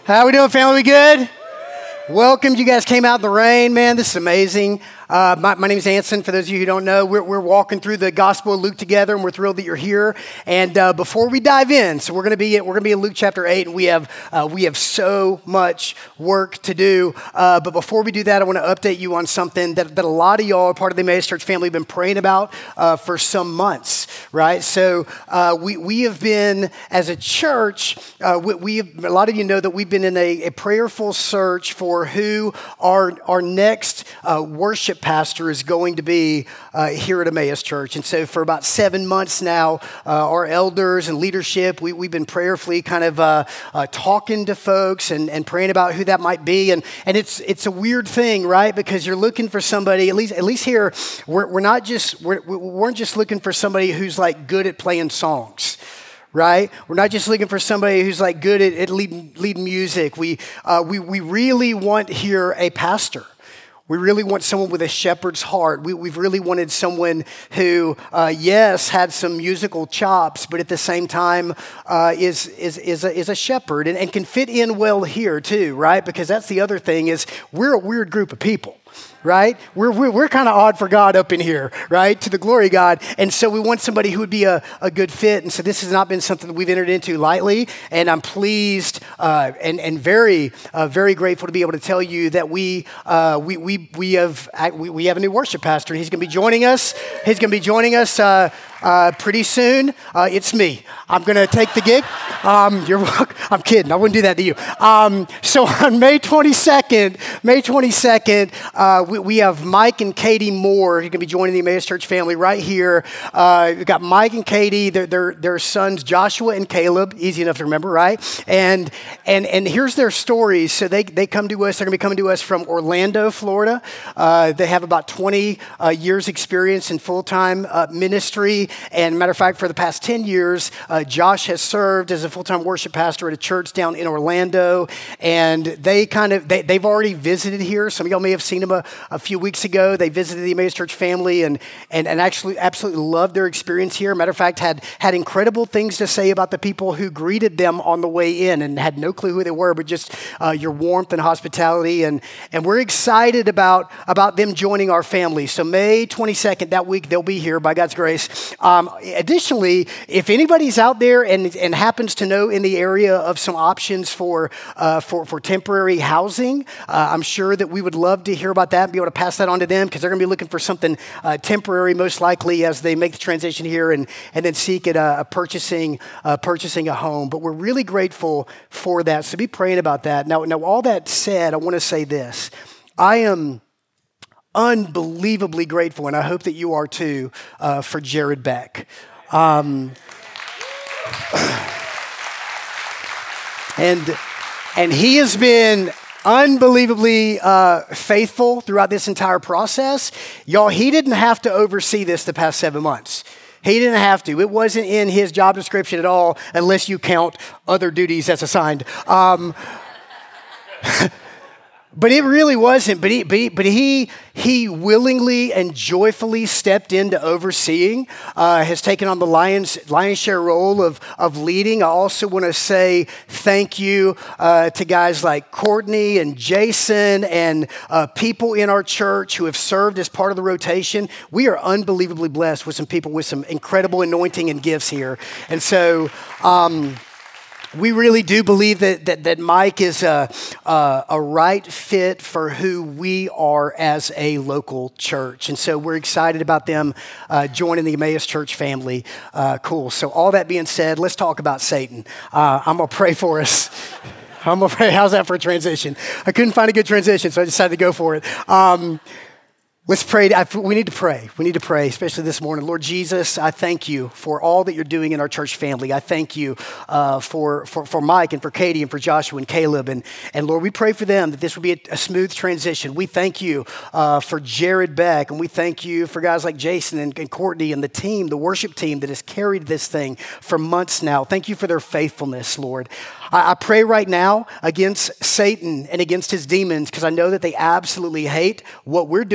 How we doing, family? We good? Welcome. You guys came out in the rain, man. This is amazing. My name is Anson. For those of you who don't know, we're walking through the Gospel of Luke together, and we're thrilled that you're here. And before we dive in, so we're gonna be in Luke chapter 8, and we have so much work to do. But before we do that, I want to update you on something that a lot of y'all, part of the Emmaus Church family, have been praying about for some months, right? So we have been, as a church, a lot of you know that we've been in a prayerful search for who our next worship pastor is going to be here at Emmaus Church. And so for about 7 months now, our elders and leadership, we've been prayerfully kind of talking to folks and praying about who that might be. And it's a weird thing, right? Because you're looking for somebody, at least here, we weren't just looking for somebody who's like good at playing songs. Right? We're not just looking for somebody who's like good at leading music. We really want here a pastor. We really want someone with a shepherd's heart. We've really wanted someone who, yes, had some musical chops, but at the same time is a shepherd and can fit in well here too, right? Because that's the other thing is we're a weird group of people. Right? We're kind of odd for God up in here, right? To the glory of God. And so we want somebody who would be a good fit. And so this has not been something that we've entered into lightly. And I'm pleased and very, very grateful to be able to tell you that we have a new worship pastor. And he's going to be joining us. He's going to be joining us pretty soon. It's me. I'm going to take the gig. You're welcome. I'm kidding. I wouldn't do that to you. So on May 22nd, we have Mike and Katie Moore who are going to be joining the Emmaus Church family right here. We've got Mike and Katie, their sons Joshua and Caleb, easy enough to remember, right? And here's their stories. So they come to us. They're going to be coming to us from Orlando, Florida. They have about 20 years experience in full-time ministry. And matter of fact, for the past 10 years, Josh has served as a full-time worship pastor at a church down in Orlando. And they've already visited here. Some of y'all may have seen them a few weeks ago. They visited the Emmaus Church family and actually absolutely loved their experience here. Matter of fact, had incredible things to say about the people who greeted them on the way in and had no clue who they were, but just your warmth and hospitality. And we're excited about them joining our family. So May 22nd, that week, they'll be here by God's grace. Additionally, if anybody's out there and happens to know in the area of some options for temporary housing, I'm sure that we would love to hear about that and be able to pass that on to them because they're going to be looking for something temporary, most likely, as they make the transition here and then seek at purchasing a home. But we're really grateful for that. So be praying about that. Now, all that said, I want to say this. I am unbelievably grateful, and I hope that you are too, for Jared Beck. And he has been unbelievably faithful throughout this entire process. Y'all, he didn't have to oversee this the past 7 months. He didn't have to. It wasn't in his job description at all, unless you count other duties that's assigned. But it really wasn't. But he willingly and joyfully stepped into overseeing, has taken on the lion's share role of leading. I also want to say thank you to guys like Courtney and Jason and people in our church who have served as part of the rotation. We are unbelievably blessed with some people with some incredible anointing and gifts here. And so we really do believe that Mike is a right fit for who we are as a local church. And so we're excited about them joining the Emmaus Church family. Cool. So all that being said, let's talk about Satan. I'm going to pray for us. I'm going to pray. How's that for a transition? I couldn't find a good transition, so I decided to go for it. Let's pray. We need to pray. We need to pray, especially this morning. Lord Jesus, I thank you for all that you're doing in our church family. I thank you for Mike and for Katie and for Joshua and Caleb. And Lord, we pray for them that this will be a smooth transition. We thank you for Jared Beck, and we thank you for guys like Jason and Courtney and the team, the worship team that has carried this thing for months now. Thank you for their faithfulness, Lord. I pray right now against Satan and against his demons because I know that they absolutely hate what we're doing this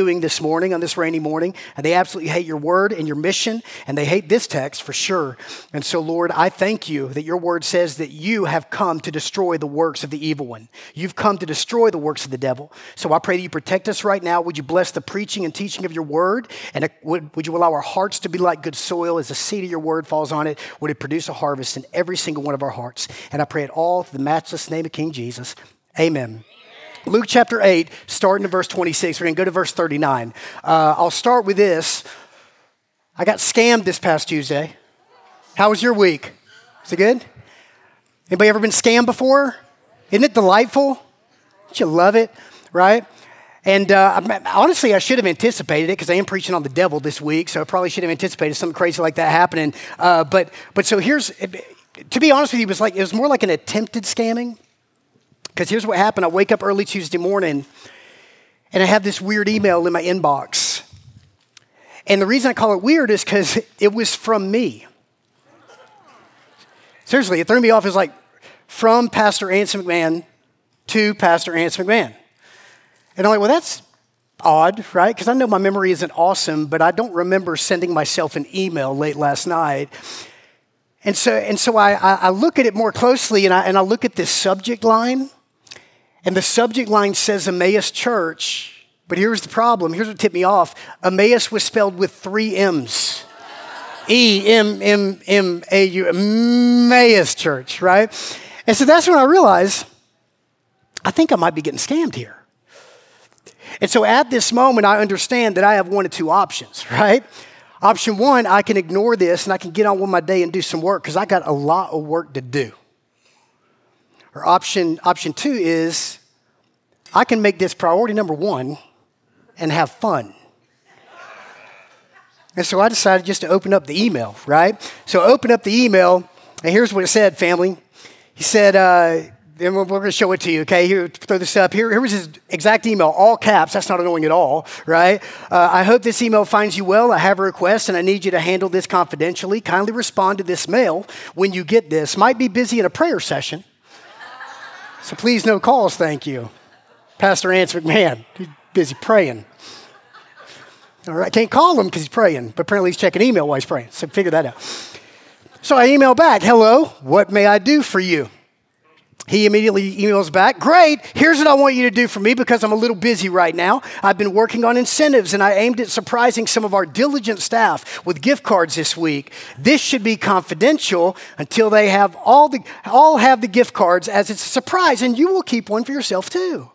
morning, on this rainy morning, and they absolutely hate your word and your mission, and they hate this text for sure. And so, Lord, I thank you that your word says that you have come to destroy the works of the evil one. You've come to destroy the works of the devil. So I pray that you protect us right now. Would you bless the preaching and teaching of your word? And would you allow our hearts to be like good soil as the seed of your word falls on it? Would it produce a harvest in every single one of our hearts? And I pray it all through the matchless name of King Jesus. Amen. Luke chapter 8, starting in verse 26. We're going to go to verse 39. I'll start with this. I got scammed this past Tuesday. How was your week? Is it good? Anybody ever been scammed before? Isn't it delightful? Don't you love it, right? And honestly, I should have anticipated it because I am preaching on the devil this week, so I probably should have anticipated something crazy like that happening. But so here's, to be honest with you, it was more like an attempted scamming. Because here's what happened. I wake up early Tuesday morning, and I have this weird email in my inbox. And the reason I call it weird is because it was from me. Seriously, it threw me off. It was like, from Pastor Anson McMahon to Pastor Anson McMahon. And I'm like, well, that's odd, right? Because I know my memory isn't awesome, but I don't remember sending myself an email late last night. And so I look at it more closely, and I look at this subject line. And the subject line says Emmaus Church, but here's the problem. Here's what tipped me off. Emmaus was spelled with 3 M's. E-M-M-M-A-U, Emmaus Church, right? And so that's when I realized, I think I might be getting scammed here. And so at this moment, I understand that I have one of two options, right? Option one, I can ignore this and I can get on with my day and do some work because I got a lot of work to do. Or option two is I can make this priority number one and have fun. And so I decided just to open up the email, right? So I opened up the email, and here's what it said, family. He said, and we're going to show it to you, okay? Here, throw this up. Here was his exact email, all caps. That's not annoying at all, right? I hope this email finds you well. I have a request, and I need you to handle this confidentially. Kindly respond to this mail when you get this. Might be busy in a prayer session. So please, no calls, thank you. Pastor Anson McMahon, he's busy praying. All right, can't call him because he's praying, but apparently he's checking email while he's praying, so figure that out. So I email back, hello, what may I do for you? He immediately emails back, great, here's what I want you to do for me because I'm a little busy right now. I've been working on incentives and I aimed at surprising some of our diligent staff with gift cards this week. This should be confidential until they have all have the gift cards as it's a surprise, and you will keep one for yourself too.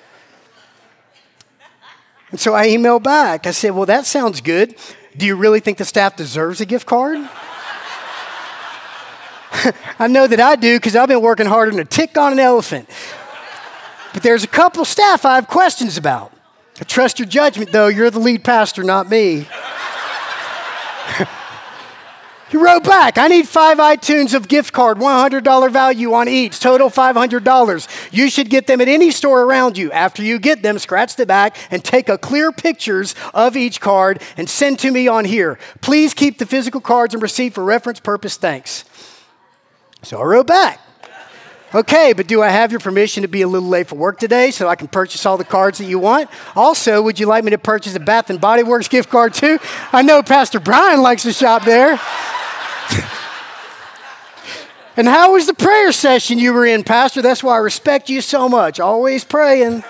And so I emailed back. I said, well, that sounds good. Do you really think the staff deserves a gift card? I know that I do because I've been working harder than a tick on an elephant. But there's a couple staff I have questions about. I trust your judgment, though. You're the lead pastor, not me. He wrote back, I need 5 iTunes of gift card, $100 value on each, total $500. You should get them at any store around you. After you get them, scratch the back and take a clear pictures of each card and send to me on here. Please keep the physical cards and receipt for reference purpose. Thanks. So I wrote back. Okay, but do I have your permission to be a little late for work today so I can purchase all the cards that you want? Also, would you like me to purchase a Bath & Body Works gift card too? I know Pastor Brian likes to shop there. And how was the prayer session you were in, Pastor? That's why I respect you so much. Always praying.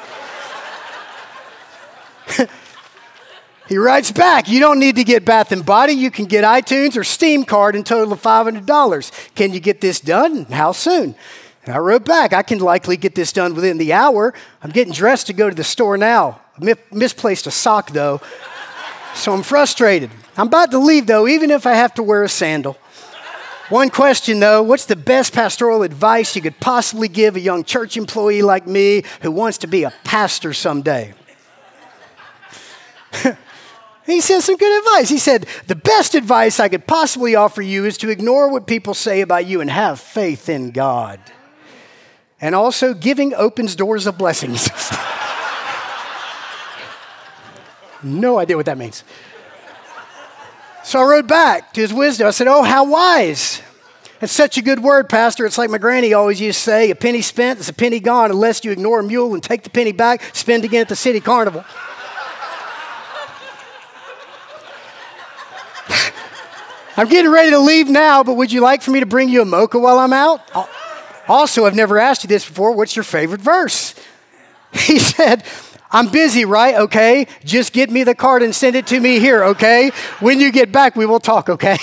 He writes back, you don't need to get Bath & Body. You can get iTunes or Steam card in total of $500. Can you get this done? How soon? And I wrote back, I can likely get this done within the hour. I'm getting dressed to go to the store now. I misplaced a sock, though, so I'm frustrated. I'm about to leave, though, even if I have to wear a sandal. One question, though, what's the best pastoral advice you could possibly give a young church employee like me who wants to be a pastor someday? He said some good advice. He said, the best advice I could possibly offer you is to ignore what people say about you and have faith in God. And also, giving opens doors of blessings. No idea what that means. So I wrote back to his wisdom. I said, oh, how wise. That's such a good word, Pastor. It's like my granny always used to say, a penny spent is a penny gone unless you ignore a mule and take the penny back, spend again at the city carnival. I'm getting ready to leave now, but would you like for me to bring you a mocha while I'm out? Also, I've never asked you this before. What's your favorite verse? He said, I'm busy, right? Okay. Just get me the card and send it to me here, okay? When you get back, we will talk, okay?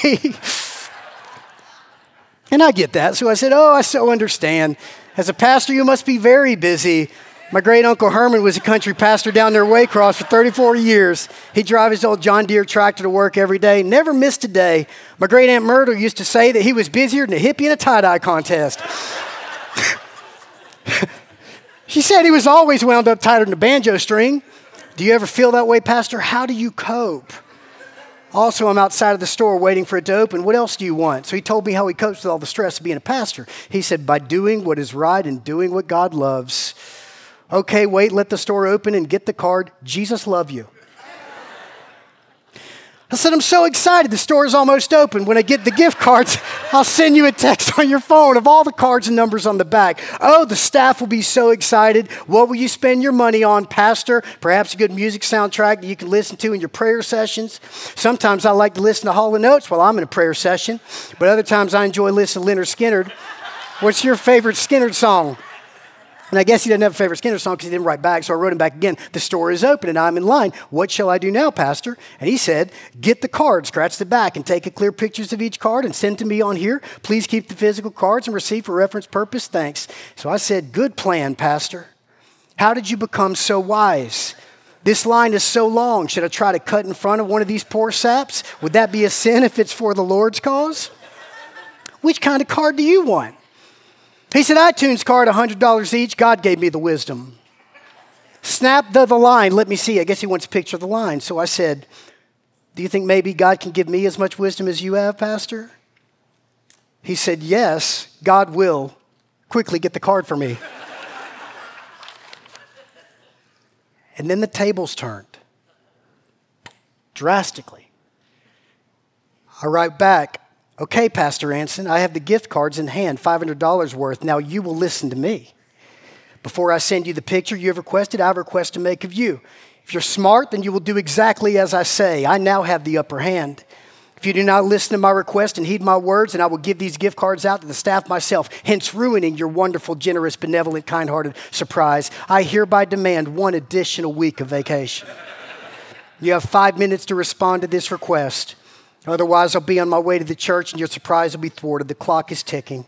And I get that. So I said, I so understand. As a pastor, you must be very busy. My great uncle Herman was a country pastor down near Waycross for 34 years. He'd drive his old John Deere tractor to work every day, never missed a day. My great Aunt Myrtle used to say that he was busier than a hippie in a tie-dye contest. She said he was always wound up tighter than a banjo string. Do you ever feel that way, Pastor? How do you cope? Also, I'm outside of the store waiting for it to open. What else do you want? So he told me how he copes with all the stress of being a pastor. He said, by doing what is right and doing what God loves. Okay, wait, let the store open and get the card. Jesus love you. I said, I'm so excited. The store is almost open. When I get the gift cards, I'll send you a text on your phone of all the cards and numbers on the back. Oh, the staff will be so excited. What will you spend your money on, Pastor? Perhaps a good music soundtrack that you can listen to in your prayer sessions. Sometimes I like to listen to Hall & Oates while I'm in a prayer session, but other times I enjoy listening to Lynyrd Skynyrd. What's your favorite Skynyrd song? And I guess he didn't have a favorite Skynyrd song because he didn't write back, so I wrote him back again. The store is open and I'm in line. What shall I do now, Pastor? And he said, get the card, scratch the back, and take clear pictures of each card and send to me on here. Please keep the physical cards and receive for reference purpose. Thanks. So I said, good plan, Pastor. How did you become so wise? This line is so long. Should I try to cut in front of one of these poor saps? Would that be a sin if it's for the Lord's cause? Which kind of card do you want? He said, iTunes card, $100 each. God gave me the wisdom. Snap the line. Let me see. I guess he wants a picture of the line. So I said, do you think maybe God can give me as much wisdom as you have, Pastor? He said, yes, God will. Quickly get the card for me. And then the tables turned drastically. I write back, okay, Pastor Anson, I have the gift cards in hand, $500 worth. Now you will listen to me. Before I send you the picture you have requested, I have a request to make of you. If you're smart, then you will do exactly as I say. I now have the upper hand. If you do not listen to my request and heed my words, then I will give these gift cards out to the staff myself, hence ruining your wonderful, generous, benevolent, kind-hearted surprise. I hereby demand 1 additional week of vacation. You have 5 minutes to respond to this request. Otherwise, I'll be on my way to the church and your surprise will be thwarted. The clock is ticking.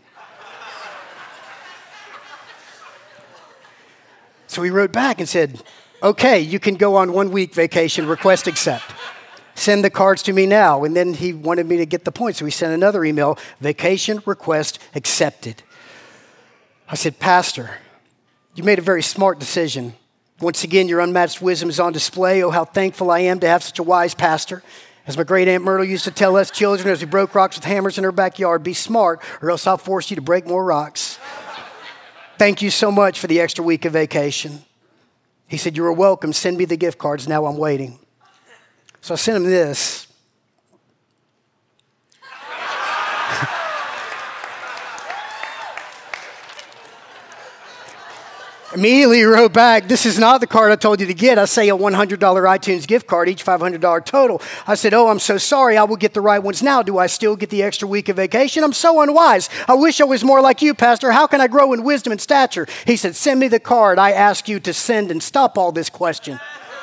So he wrote back and said, okay, you can go on 1 week vacation, request accept. Send the cards to me now. And then he wanted me to get the point. So he sent another email, vacation request accepted. I said, Pastor, you made a very smart decision. Once again, your unmatched wisdom is on display. Oh, how thankful I am to have such a wise pastor. As my great Aunt Myrtle used to tell us children as we broke rocks with hammers in her backyard, be smart or else I'll force you to break more rocks. Thank you so much for the extra week of vacation. He said, you are welcome. Send me the gift cards. Now I'm waiting. So I sent him this. Immediately he wrote back, this is not the card I told you to get. I say a $100 iTunes gift card, each $500 total. I said, oh, I'm so sorry. I will get the right ones now. Do I still get the extra week of vacation? I'm so unwise. I wish I was more like you, Pastor. How can I grow in wisdom and stature? He said, send me the card I ask you to send and stop all this question.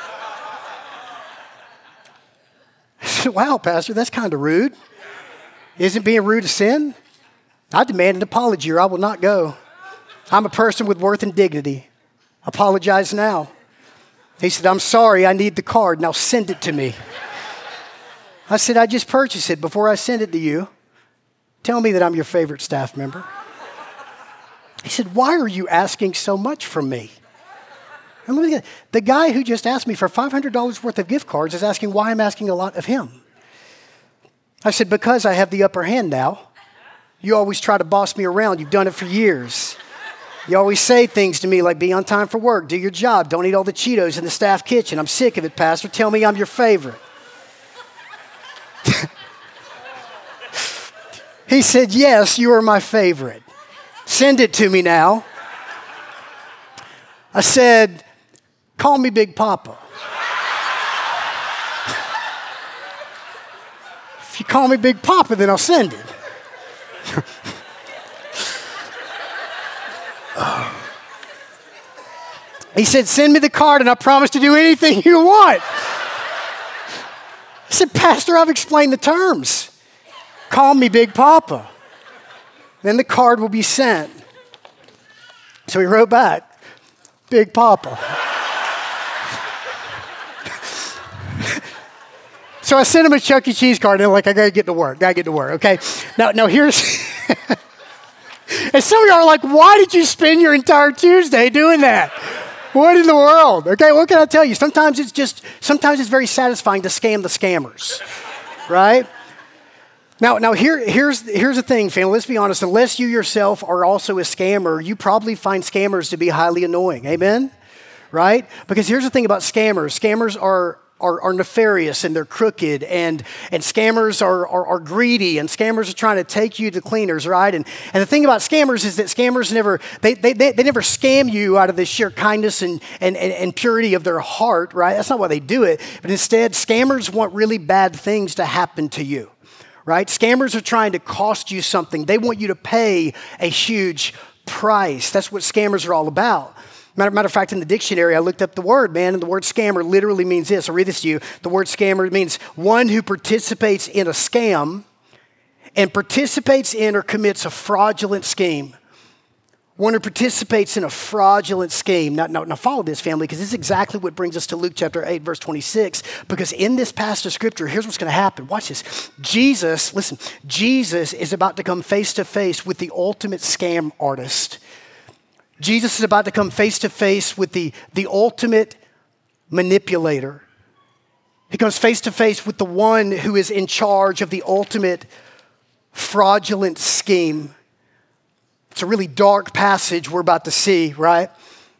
I said, wow, Pastor, that's kind of rude. Isn't being rude a sin? I demand an apology or I will not go. I'm a person with worth and dignity. Apologize now. He said, I'm sorry, I need the card. Now send it to me. I said, I just purchased it. Before I send it to you, tell me that I'm your favorite staff member. He said, why are you asking so much from me? And let me get, the guy who just asked me for $500 worth of gift cards is asking why I'm asking a lot of him. I said, because I have the upper hand now. You always try to boss me around. You've done it for years. You always say things to me like be on time for work, do your job, don't eat all the Cheetos in the staff kitchen. I'm sick of it, Pastor. Tell me I'm your favorite. He said, yes, you are my favorite. Send it to me now. I said, call me Big Papa. If you call me Big Papa, then I'll send it. He said, send me the card and I promise to do anything you want. I said, Pastor, I've explained the terms. Call me Big Papa. Then the card will be sent. So he wrote back, Big Papa. So I sent him a Chuck E. Cheese card, and I'm like, I gotta get to work, okay? Now here's, and some of y'all are like, why did you spend your entire Tuesday doing that? What in the world? Okay, what can I tell you? Sometimes it's very satisfying to scam the scammers, right? Now here's the thing, family. Let's be honest. Unless you yourself are also a scammer, you probably find scammers to be highly annoying. Amen? Right? Because here's the thing about scammers. Scammers are nefarious and they're crooked and scammers are greedy and scammers are trying to take you to cleaners, right? And the thing about scammers is that scammers never scam you out of the sheer kindness and purity of their heart, right? That's not why they do it. But instead, scammers want really bad things to happen to you, right? Scammers are trying to cost you something. They want you to pay a huge price. That's what scammers are all about. Matter of fact, in the dictionary, I looked up the word, man, and the word scammer literally means this. I'll read this to you. The word scammer means one who participates in a scam and participates in or commits a fraudulent scheme. One who participates in a fraudulent scheme. Now follow this, family, because this is exactly what brings us to Luke chapter 8, verse 26. Because in this passage of scripture, here's what's going to happen. Watch this. Jesus is about to come face to face with the ultimate scam artist. Jesus is about to come face to face with the ultimate manipulator. He comes face to face with the one who is in charge of the ultimate fraudulent scheme. It's a really dark passage we're about to see, right?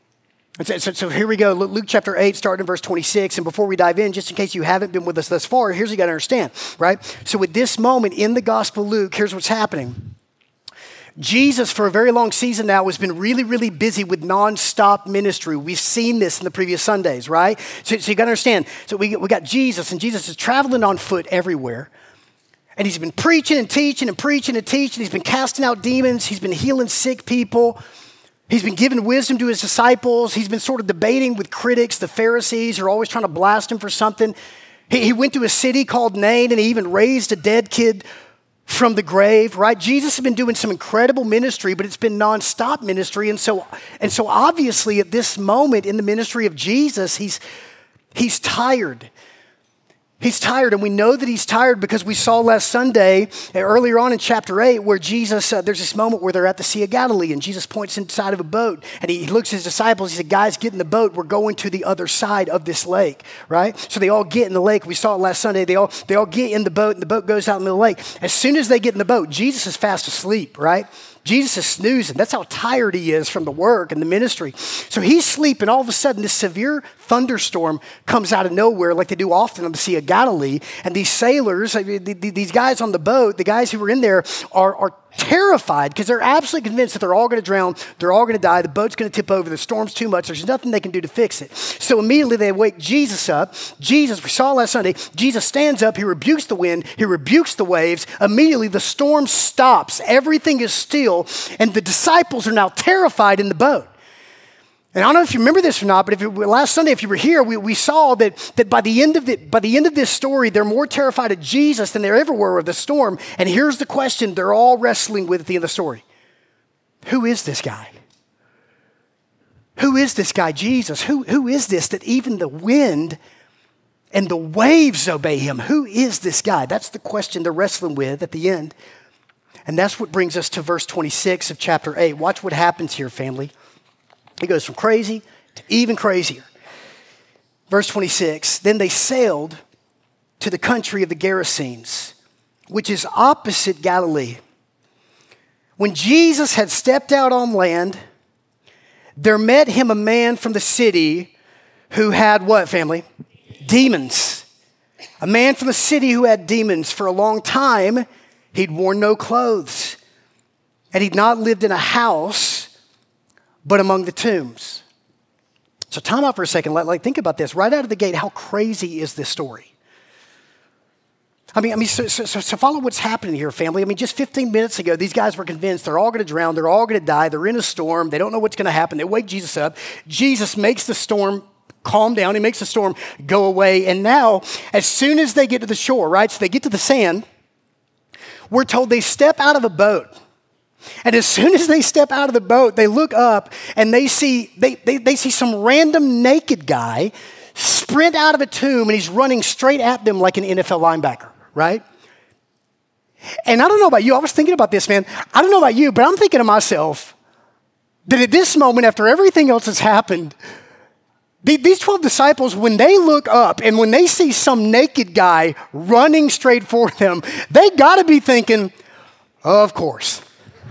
So here we go. Luke chapter 8, starting in verse 26. And before we dive in, just in case you haven't been with us thus far, here's what you got to understand, right? So at this moment in the Gospel of Luke, here's what's happening. Jesus, for a very long season now, has been really, really busy with nonstop ministry. We've seen this in the previous Sundays, right? So you got to understand. So we got Jesus, and Jesus is traveling on foot everywhere. And he's been preaching and teaching and preaching and teaching. He's been casting out demons. He's been healing sick people. He's been giving wisdom to his disciples. He's been sort of debating with critics. The Pharisees are always trying to blast him for something. He went to a city called Nain, and he even raised a dead kid from the grave, right? Jesus has been doing some incredible ministry, but it's been nonstop ministry. And so obviously at this moment in the ministry of Jesus, he's tired. He's tired, and we know that he's tired because we saw last Sunday, earlier on in chapter 8, where Jesus, there's this moment where they're at the Sea of Galilee, and Jesus points inside of a boat, and he looks at his disciples, he said, guys, get in the boat, we're going to the other side of this lake, right? So they all get in the lake. We saw it last Sunday. They all get in the boat, and the boat goes out in the middle of the lake. As soon as they get in the boat, Jesus is fast asleep, right? Jesus is snoozing. That's how tired he is from the work and the ministry. So he's sleeping. All of a sudden, this severe thunderstorm comes out of nowhere like they do often on the Sea of Galilee. And these sailors, these guys on the boat, the guys who were in there are terrified because they're absolutely convinced that they're all going to drown. They're all going to die. The boat's going to tip over. The storm's too much. There's nothing they can do to fix it. So immediately they wake Jesus up. Jesus, we saw last Sunday, Jesus stands up. He rebukes the wind. He rebukes the waves. Immediately the storm stops. Everything is still. And the disciples are now terrified in the boat. And I don't know if you remember this or not, but last Sunday, if you were here, we saw that by the end of this story, they're more terrified of Jesus than they ever were of the storm. And here's the question they're all wrestling with at the end of the story. Who is this guy? Who is this guy, Jesus? Who is this that even the wind and the waves obey him? Who is this guy? That's the question they're wrestling with at the end. And that's what brings us to verse 26 of chapter 8. Watch what happens here, family. It goes from crazy to even crazier. Verse 26, then they sailed to the country of the Gerasenes, which is opposite Galilee. When Jesus had stepped out on land, there met him a man from the city who had what, family? Demons. A man from the city who had demons. For a long time, he'd worn no clothes, and he'd not lived in a house, but among the tombs. So time out for a second. Think about this. Right out of the gate, how crazy is this story? So follow what's happening here, family. I mean, just 15 minutes ago, these guys were convinced they're all going to drown. They're all going to die. They're in a storm. They don't know what's going to happen. They wake Jesus up. Jesus makes the storm calm down. He makes the storm go away. And now, as soon as they get to the shore, right, so they get to the sand, we're told they step out of a boat. And as soon as they step out of the boat, they look up and they see some random naked guy sprint out of a tomb, and he's running straight at them like an NFL linebacker, right? And I don't know about you. I was thinking about this, man. I don't know about you, but I'm thinking to myself that at this moment, after everything else has happened, these 12 disciples, when they look up and when they see some naked guy running straight for them, they got to be thinking, of course.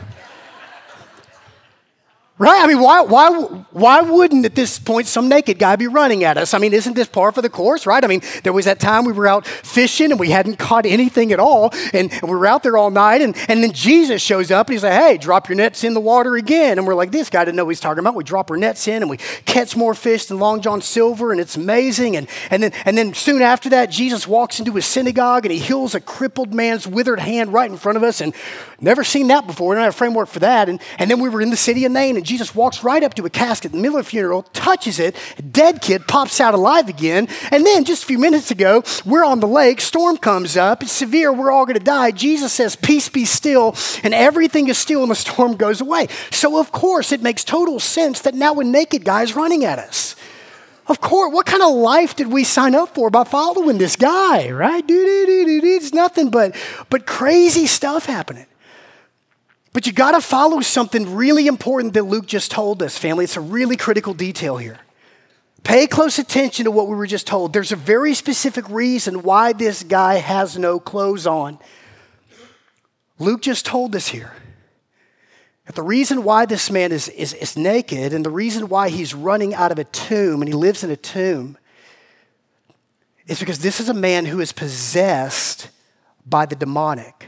Right? I mean, why wouldn't at this point some naked guy be running at us? I mean, isn't this par for the course, right? I mean, there was that time we were out fishing and we hadn't caught anything at all, and we were out there all night, and then Jesus shows up and he's like, hey, drop your nets in the water again. And we're like, this guy didn't know what he's talking about. We drop our nets in and we catch more fish than Long John Silver, and it's amazing. And then soon after that, Jesus walks into a synagogue and he heals a crippled man's withered hand right in front of us, and never seen that before. We don't have a framework for that. And then we were in the city of Nain, and Jesus walks right up to a casket in the middle of a funeral, touches it, a dead kid pops out alive again. And then just a few minutes ago, we're on the lake, storm comes up, it's severe, we're all going to die. Jesus says, peace be still, and everything is still and the storm goes away. So of course, it makes total sense that now a naked guy is running at us. Of course, what kind of life did we sign up for by following this guy, right? It's nothing but crazy stuff happening. But you got to follow something really important that Luke just told us, family. It's a really critical detail here. Pay close attention to what we were just told. There's a very specific reason why this guy has no clothes on. Luke just told us here that the reason why this man is naked, and the reason why he's running out of a tomb and he lives in a tomb, is because this is a man who is possessed by the demonic.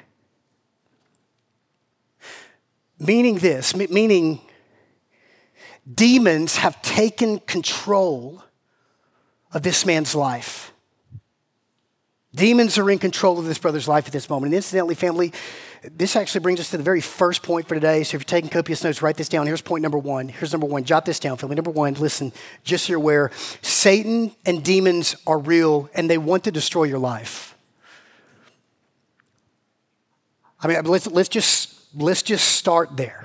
Meaning demons have taken control of this man's life. Demons are in control of this brother's life at this moment. And incidentally, family, this actually brings us to the very first point for today. So if you're taking copious notes, write this down. Here's point number one. Here's number one. Jot this down, family. Number one, listen, just so you're aware, Satan and demons are real, and they want to destroy your life. I mean, let's just start there.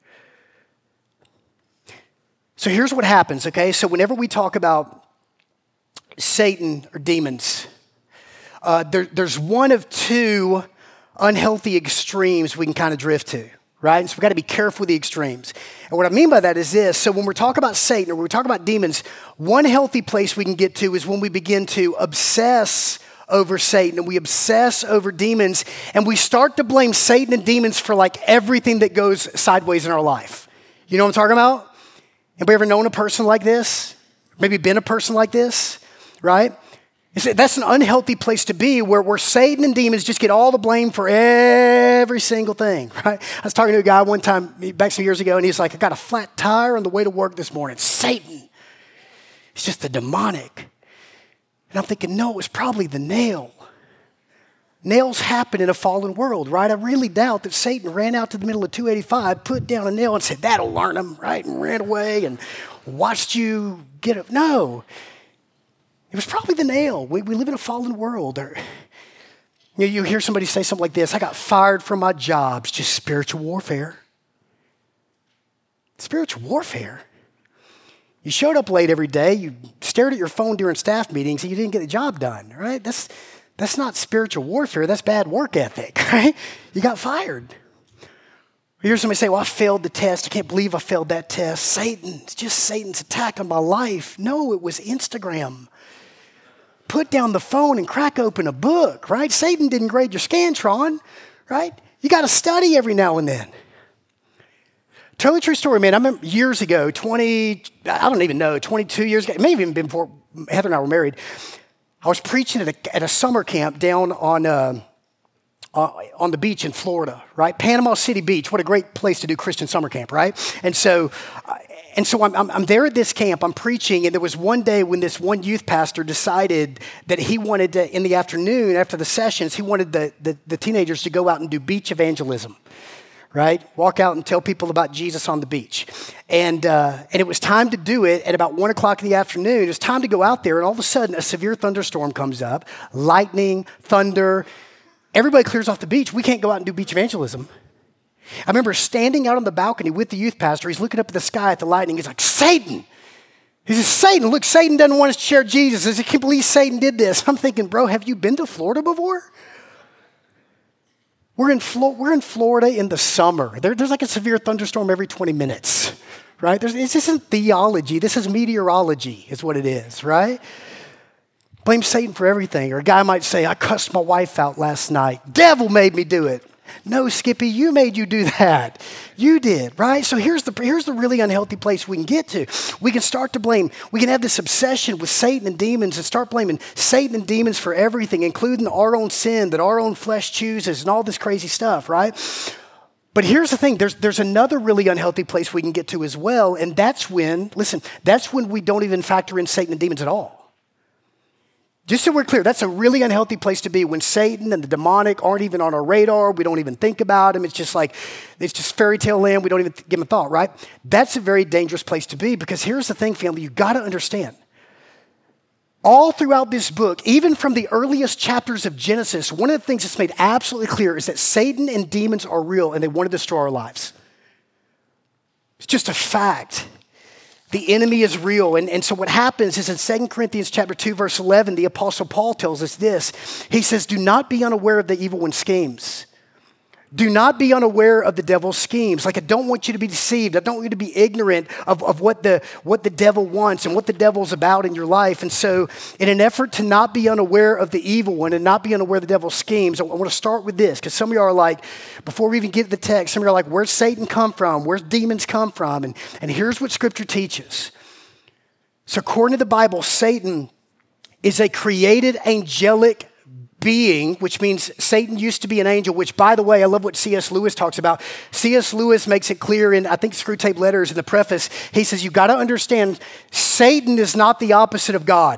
So here's what happens, okay? So whenever we talk about Satan or demons, there's one of two unhealthy extremes we can kind of drift to, right? And so we've got to be careful with the extremes. And what I mean by that is this. So when we're talking about Satan or when we talk about demons, one healthy place we can get to is when we begin to obsess over Satan and we obsess over demons, and we start to blame Satan and demons for like everything that goes sideways in our life. You know what I'm talking about? Anybody ever known a person like this? Maybe been a person like this, right? That's an unhealthy place to be where Satan and demons just get all the blame for every single thing, right? I was talking to a guy one time back some years ago, and he's like, I got a flat tire on the way to work this morning. Satan. It's just the demonic. And I'm thinking, no, it was probably the nail. Nails happen in a fallen world, right? I really doubt that Satan ran out to the middle of 285, put down a nail and said, that'll learn him, right? And ran away and watched you get it. No, it was probably the nail. We live in a fallen world. Or, you hear somebody say something like this, I got fired from my job. It's just spiritual warfare. Spiritual warfare? You showed up late every day. You stared at your phone during staff meetings and you didn't get the job done, right? That's not spiritual warfare. That's bad work ethic, right? You got fired. You hear somebody say, well, I failed the test. I can't believe I failed that test. It's just Satan's attack on my life. No, it was Instagram. Put down the phone and crack open a book, right? Satan didn't grade your Scantron, right? You got to study every now and then. Totally true story, man. I remember years ago, 22 years ago, it may have even been before Heather and I were married. I was preaching at a summer camp down on on the beach in Florida, right? Panama City Beach. What a great place to do Christian summer camp, right? And so I'm there at this camp. I'm preaching, and there was one day when this one youth pastor decided that he wanted to, in the afternoon after the sessions, he wanted the teenagers to go out and do beach evangelism. Right? Walk out and tell people about Jesus on the beach. And it was time to do it at about 1 o'clock in the afternoon. It was time to go out there, and all of a sudden, a severe thunderstorm comes up, lightning, thunder. Everybody clears off the beach. We can't go out and do beach evangelism. I remember standing out on the balcony with the youth pastor. He's looking up at the sky at the lightning. He's like, Satan. He says, Satan, look, Satan doesn't want us to share Jesus. He says, I can't believe Satan did this. I'm thinking, bro, have you been to Florida before? We're in Florida in the summer. There's like a severe thunderstorm every 20 minutes, right? This isn't theology. This is meteorology is what it is, right? Blame Satan for everything. Or a guy might say, I cussed my wife out last night. Devil made me do it. No, Skippy, you made you do that. You did, right? So here's the really unhealthy place we can get to. We can start to blame. We can have this obsession with Satan and demons and start blaming Satan and demons for everything, including our own sin that our own flesh chooses and all this crazy stuff, right? But here's the thing. There's another really unhealthy place we can get to as well, and that's when we don't even factor in Satan and demons at all. Just so we're clear, that's a really unhealthy place to be when Satan and the demonic aren't even on our radar. We don't even think about them. It's just fairy tale land. We don't even give them a thought, right? That's a very dangerous place to be because here's the thing, family. You got to understand. All throughout this book, even from the earliest chapters of Genesis, one of the things that's made absolutely clear is that Satan and demons are real and they want to destroy our lives. It's just a fact. The enemy is real. And so what happens is in 2 Corinthians chapter 2, verse 11, the Apostle Paul tells us this. He says, do not be unaware of the evil one's schemes. Do not be unaware of the devil's schemes. Like, I don't want you to be deceived. I don't want you to be ignorant of what the devil wants and what the devil's about in your life. And so in an effort to not be unaware of the evil one and not be unaware of the devil's schemes, I want to start with this because some of you are like, before we even get to the text, some of you are like, where's Satan come from? Where's demons come from? And here's what Scripture teaches. So according to the Bible, Satan is a created angelic being, which means Satan used to be an angel, which, by the way, I love what C.S. Lewis talks about. C.S. Lewis makes it clear in, I think, Screwtape Letters in the preface. He says, you got to understand, Satan is not the opposite of God.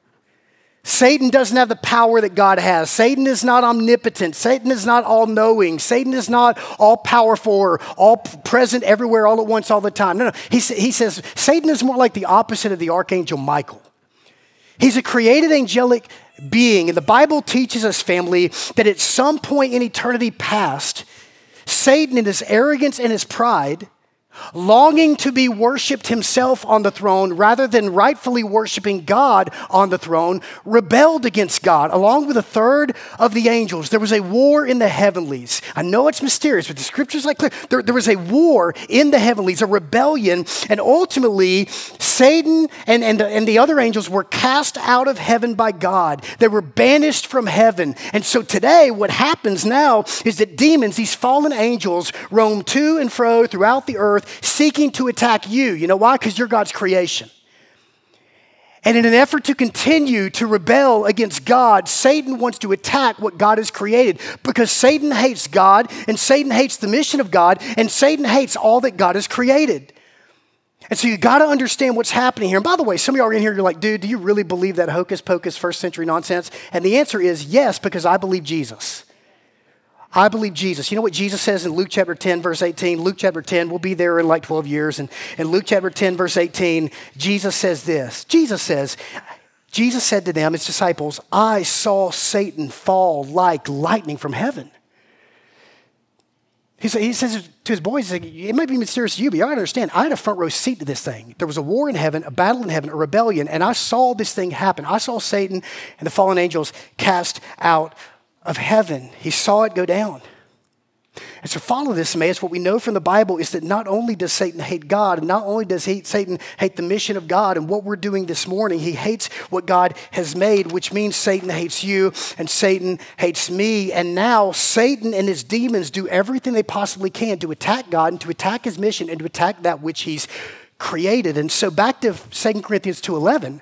Satan doesn't have the power that God has. Satan is not omnipotent. Satan is not all-knowing. Satan is not all-powerful or all-present everywhere, all at once, all the time. No. He says Satan is more like the opposite of the archangel Michael. He's a created angelic being. And the Bible teaches us, family, that at some point in eternity past, Satan in his arrogance and his pride, longing to be worshiped himself on the throne rather than rightfully worshiping God on the throne, rebelled against God along with a third of the angels. There was a war in the heavenlies. I know it's mysterious, but the scripture's like clear. There was a war in the heavenlies, a rebellion, and ultimately Satan and the other angels were cast out of heaven by God. They were banished from heaven. And so today what happens now is that demons, these fallen angels, roam to and fro throughout the earth seeking to attack you. You know why? Because you're God's creation. And in an effort to continue to rebel against God, Satan wants to attack what God has created because Satan hates God and Satan hates the mission of God and Satan hates all that God has created. And so you got to understand what's happening here. And by the way, some of y'all are in here, you're like, dude, do you really believe that hocus pocus first century nonsense? And the answer is yes, because I believe Jesus. I believe Jesus. You know what Jesus says in Luke chapter 10, verse 18? Luke chapter 10, we'll be there in like 12 years. And in Luke chapter 10, verse 18, Jesus says this. Jesus said to them, his disciples, I saw Satan fall like lightning from heaven. He says to his boys, it might be mysterious to you, but you got to understand, I had a front row seat to this thing. There was a war in heaven, a battle in heaven, a rebellion, and I saw this thing happen. I saw Satan and the fallen angels cast out of heaven. He saw it go down. And so follow this, Emmaus. What we know from the Bible is that not only does Satan hate God, and not only does Satan hate the mission of God and what we're doing this morning, he hates what God has made, which means Satan hates you and Satan hates me. And now Satan and his demons do everything they possibly can to attack God and to attack his mission and to attack that which he's created. And so back to 2 Corinthians 2:11,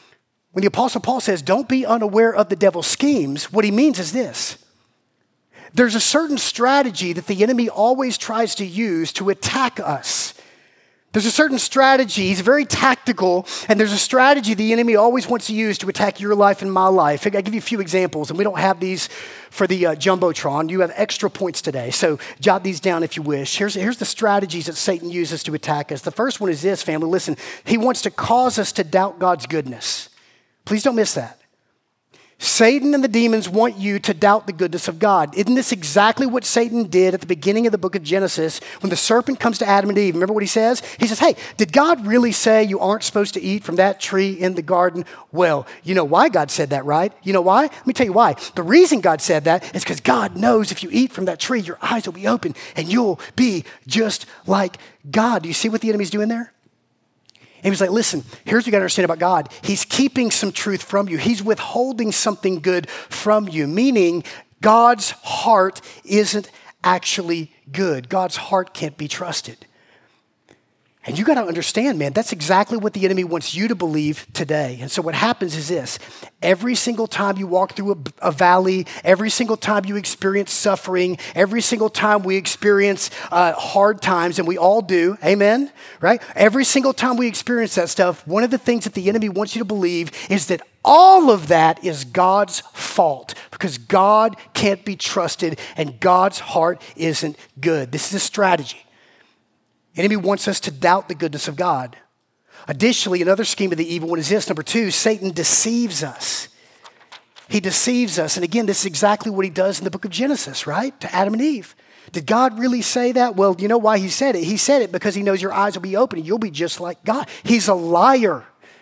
when the Apostle Paul says, don't be unaware of the devil's schemes, what he means is this, There's a certain strategy that the enemy always tries to use to attack us. There's a certain strategy, he's very tactical, and there's a strategy the enemy always wants to use to attack your life and my life. I'll give you a few examples, and we don't have these for the Jumbotron. You have extra points today, so jot these down if you wish. Here's the strategies that Satan uses to attack us. The first one is this, family. Listen, he wants to cause us to doubt God's goodness. Please don't miss that. Satan and the demons want you to doubt the goodness of God. Isn't this exactly what Satan did at the beginning of the book of Genesis when the serpent comes to Adam and Eve? Remember what he says? He says, hey, did God really say you aren't supposed to eat from that tree in the garden? Well, you know why God said that, right? You know why? Let me tell you why. The reason God said that is because God knows if you eat from that tree, your eyes will be open and you'll be just like God. Do you see what the enemy's doing there? And he was like, listen, here's what you got to understand about God. He's keeping some truth from you. He's withholding something good from you, meaning God's heart isn't actually good. God's heart can't be trusted. And you got to understand, man, that's exactly what the enemy wants you to believe today. And so what happens is this. Every single time you walk through a valley, every single time you experience suffering, every single time we experience hard times, and we all do, amen, right? Every single time we experience that stuff, one of the things that the enemy wants you to believe is that all of that is God's fault because God can't be trusted and God's heart isn't good. This is a strategy. The enemy wants us to doubt the goodness of God. Additionally, another scheme of the evil one is this. Number two, Satan deceives us. He deceives us. And again, this is exactly what he does in the book of Genesis, right? To Adam and Eve. Did God really say that? Well, you know why he said it? He said it because he knows your eyes will be open and you'll be just like God. He's a liar.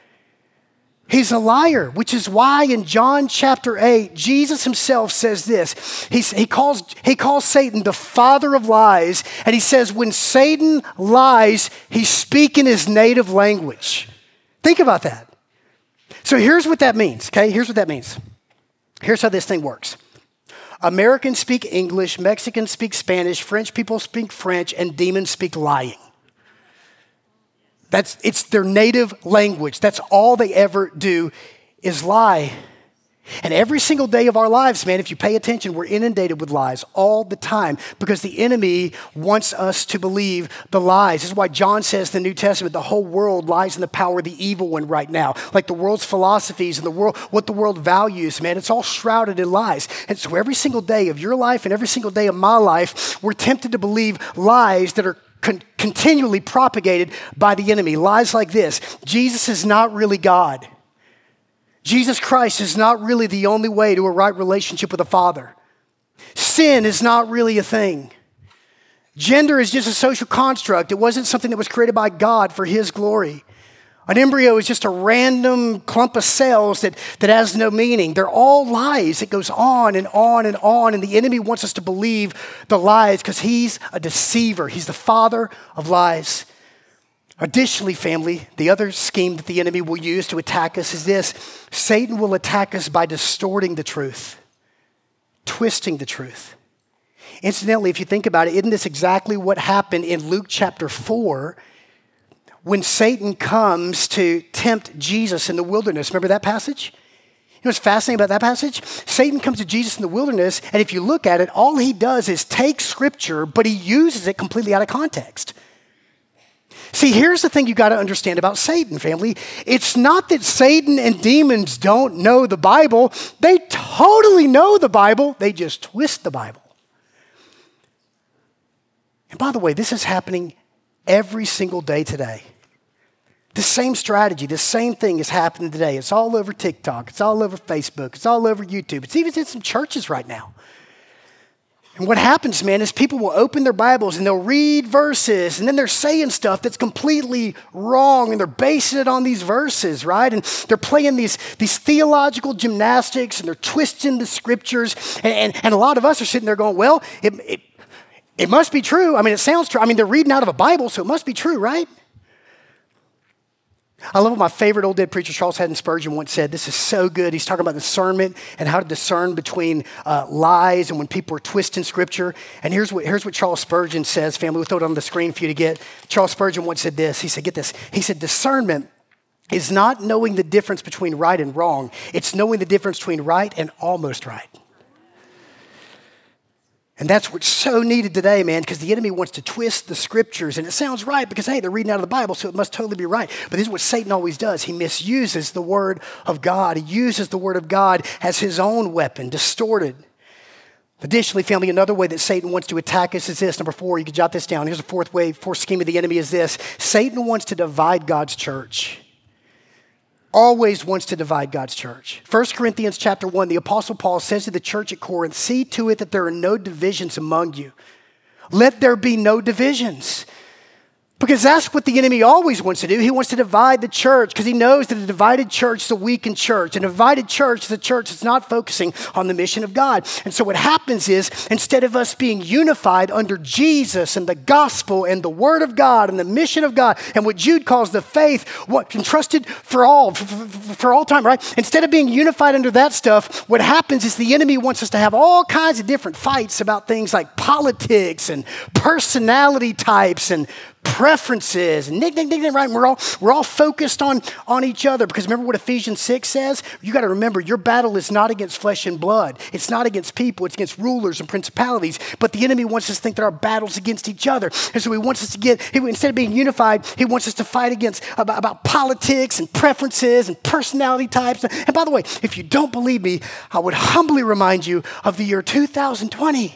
He's a liar, which is why in John chapter 8, Jesus himself says this. He calls Satan the father of lies, and he says when Satan lies, he's speaking his native language. Think about that. So here's what that means, okay? Here's what that means. Here's how this thing works. Americans speak English, Mexicans speak Spanish, French people speak French, and demons speak lying. It's their native language. That's all they ever do is lie. And every single day of our lives, man, if you pay attention, we're inundated with lies all the time because the enemy wants us to believe the lies. This is why John says in the New Testament, the whole world lies in the power of the evil one right now. Like the world's philosophies and what the world values, man, it's all shrouded in lies. And so every single day of your life and every single day of my life, we're tempted to believe lies that are continually propagated by the enemy. Lies like this: Jesus is not really God. Jesus Christ is not really the only way to a right relationship with the Father. Sin is not really a thing. Gender is just a social construct. It wasn't something that was created by God for his glory. An embryo is just a random clump of cells that has no meaning. They're all lies. It goes on and on and on. And the enemy wants us to believe the lies because he's a deceiver. He's the father of lies. Additionally, family, the other scheme that the enemy will use to attack us is this. Satan will attack us by distorting the truth, twisting the truth. Incidentally, if you think about it, isn't this exactly what happened in Luke chapter 4 when Satan comes to tempt Jesus in the wilderness? Remember that passage? You know what's fascinating about that passage? Satan comes to Jesus in the wilderness, and if you look at it, all he does is take scripture, but he uses it completely out of context. See, here's the thing you got to understand about Satan, family. It's not that Satan and demons don't know the Bible. They totally know the Bible. They just twist the Bible. And by the way, this is happening every single day today. The same strategy, the same thing is happening today. It's all over TikTok. It's all over Facebook. It's all over YouTube. It's even in some churches right now. And what happens, man, is people will open their Bibles and they'll read verses and then they're saying stuff that's completely wrong and they're basing it on these verses, right? And they're playing these theological gymnastics and they're twisting the scriptures. And a lot of us are sitting there going, well, it must be true. I mean, it sounds true. I mean, they're reading out of a Bible, so it must be true, right? I love what my favorite old dead preacher, Charles Haddon Spurgeon, once said. This is so good. He's talking about discernment and how to discern between lies and when people are twisting scripture. And here's what Charles Spurgeon says, family. We'll throw it on the screen for you to get. Charles Spurgeon once said this. He said, get this. He said, discernment is not knowing the difference between right and wrong. It's knowing the difference between right and almost right. And that's what's so needed today, man, because the enemy wants to twist the scriptures. And it sounds right because, hey, they're reading out of the Bible, so it must totally be right. But this is what Satan always does. He misuses the word of God. He uses the word of God as his own weapon, distorted. Additionally, family, another way that Satan wants to attack us is this. Number 4, you can jot this down. Here's a fourth scheme of the enemy is this. Satan wants to divide God's church. Always wants to divide God's church. 1 Corinthians chapter 1, the Apostle Paul says to the church at Corinth, see to it that there are no divisions among you. Let there be no divisions. Because that's what the enemy always wants to do. He wants to divide the church because he knows that a divided church is a weakened church. A divided church is a church that's not focusing on the mission of God. And so what happens is, instead of us being unified under Jesus and the gospel and the word of God and the mission of God and what Jude calls the faith, what entrusted for all time, right? Instead of being unified under that stuff, what happens is the enemy wants us to have all kinds of different fights about things like politics and personality types and preferences and right? We're all focused on each other because remember what Ephesians 6 says? You got to remember your battle is not against flesh and blood. It's not against people. It's against rulers and principalities. But the enemy wants us to think that our battle's against each other. And so he wants us to instead of being unified, he wants us to fight against about politics and preferences and personality types. And by the way, if you don't believe me, I would humbly remind you of the year 2020.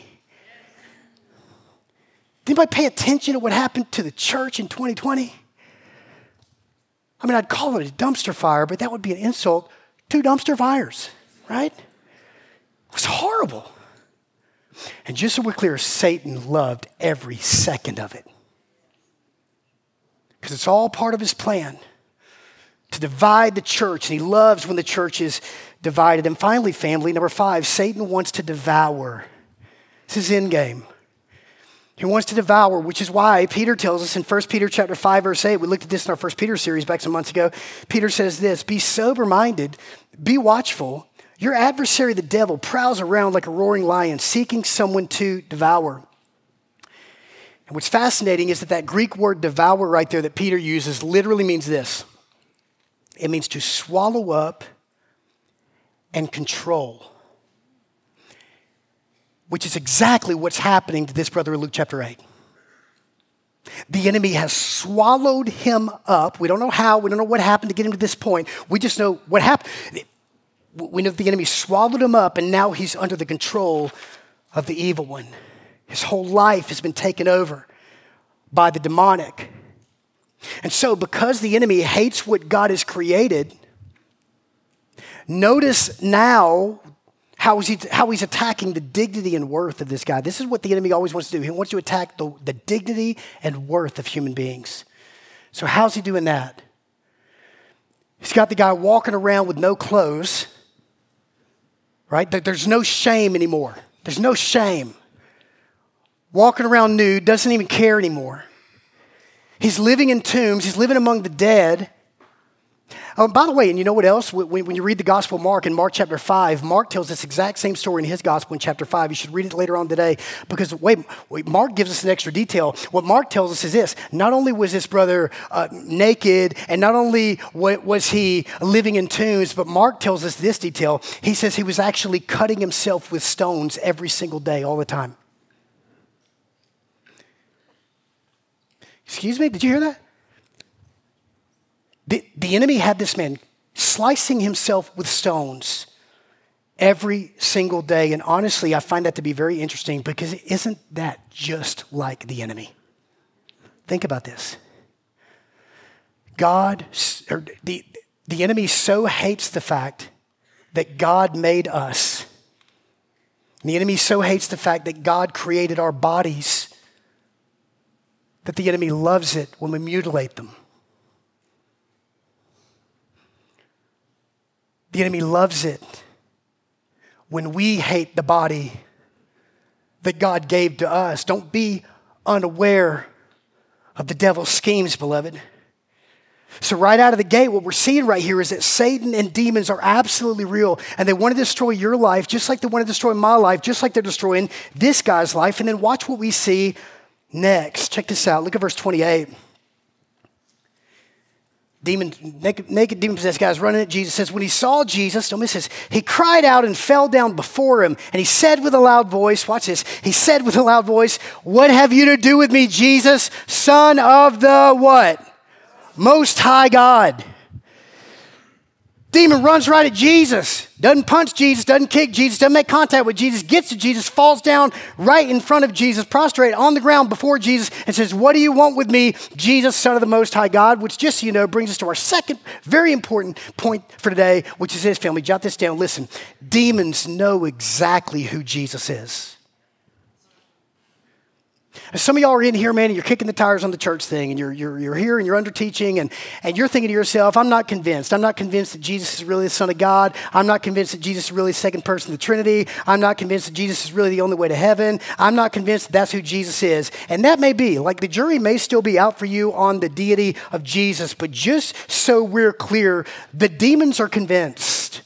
Did anybody pay attention to what happened to the church in 2020? I mean, I'd call it a dumpster fire, but that would be an insult. 2 dumpster fires, right? It was horrible. And just so we're clear, Satan loved every second of it. Because it's all part of his plan to divide the church. And he loves when the church is divided. And finally, family, number 5, Satan wants to devour. This is endgame. He wants to devour, which is why Peter tells us in 1 Peter chapter 5, verse 8, we looked at this in our 1 Peter series back some months ago. Peter says this, be sober-minded, be watchful. Your adversary, the devil, prowls around like a roaring lion, seeking someone to devour. And what's fascinating is that Greek word devour right there that Peter uses literally means this. It means to swallow up and control. Which is exactly what's happening to this brother in Luke chapter 8. The enemy has swallowed him up. We don't know how. We don't know what happened to get him to this point. We just know what happened. We know the enemy swallowed him up, and now he's under the control of the evil one. His whole life has been taken over by the demonic. And so because the enemy hates what God has created, notice now how he's attacking the dignity and worth of this guy. This is what the enemy always wants to do. He wants to attack the dignity and worth of human beings. So how's he doing that? He's got the guy walking around with no clothes, right? There's no shame anymore. There's no shame. Walking around nude, doesn't even care anymore. He's living in tombs. He's living among the dead. Oh, by the way, and you know what else? When you read the Gospel of Mark in Mark chapter 5, Mark tells this exact same story in his Gospel in chapter 5. You should read it later on today because, wait, Mark gives us an extra detail. What Mark tells us is this. Not only was this brother naked and not only was he living in tombs, but Mark tells us this detail. He says he was actually cutting himself with stones every single day, all the time. Excuse me? Did you hear that? The enemy had this man slicing himself with stones every single day. And honestly, I find that to be very interesting because isn't that just like the enemy? Think about this. The enemy so hates the fact that God made us. And the enemy so hates the fact that God created our bodies that the enemy loves it when we mutilate them. The enemy loves it when we hate the body that God gave to us. Don't be unaware of the devil's schemes, beloved. So right out of the gate, what we're seeing right here is that Satan and demons are absolutely real. And they want to destroy your life just like they want to destroy my life, just like they're destroying this guy's life. And then watch what we see next. Check this out. Look at verse 28. naked demon-possessed guys running at Jesus. It says, when he saw Jesus, don't miss this, he cried out and fell down before him. And he said with a loud voice, watch this, he said with a loud voice, what have you to do with me, Jesus, Son of the what? Most High God. Demon runs right at Jesus, doesn't punch Jesus, doesn't kick Jesus, doesn't make contact with Jesus, gets to Jesus, falls down right in front of Jesus, prostrate on the ground before Jesus, and says, what do you want with me, Jesus, Son of the Most High God? Which, just so you know, brings us to our second very important point for today, which is this, family. Jot this down. Listen, demons know exactly who Jesus is. Some of y'all are in here, man, and you're kicking the tires on the church thing, and you're here and you're under teaching, and you're thinking to yourself, I'm not convinced. I'm not convinced that Jesus is really the Son of God. I'm not convinced that Jesus is really the second person of the Trinity. I'm not convinced that Jesus is really the only way to heaven. I'm not convinced that that's who Jesus is. And that may be, like the jury may still be out for you on the deity of Jesus, but just so we're clear, the demons are convinced.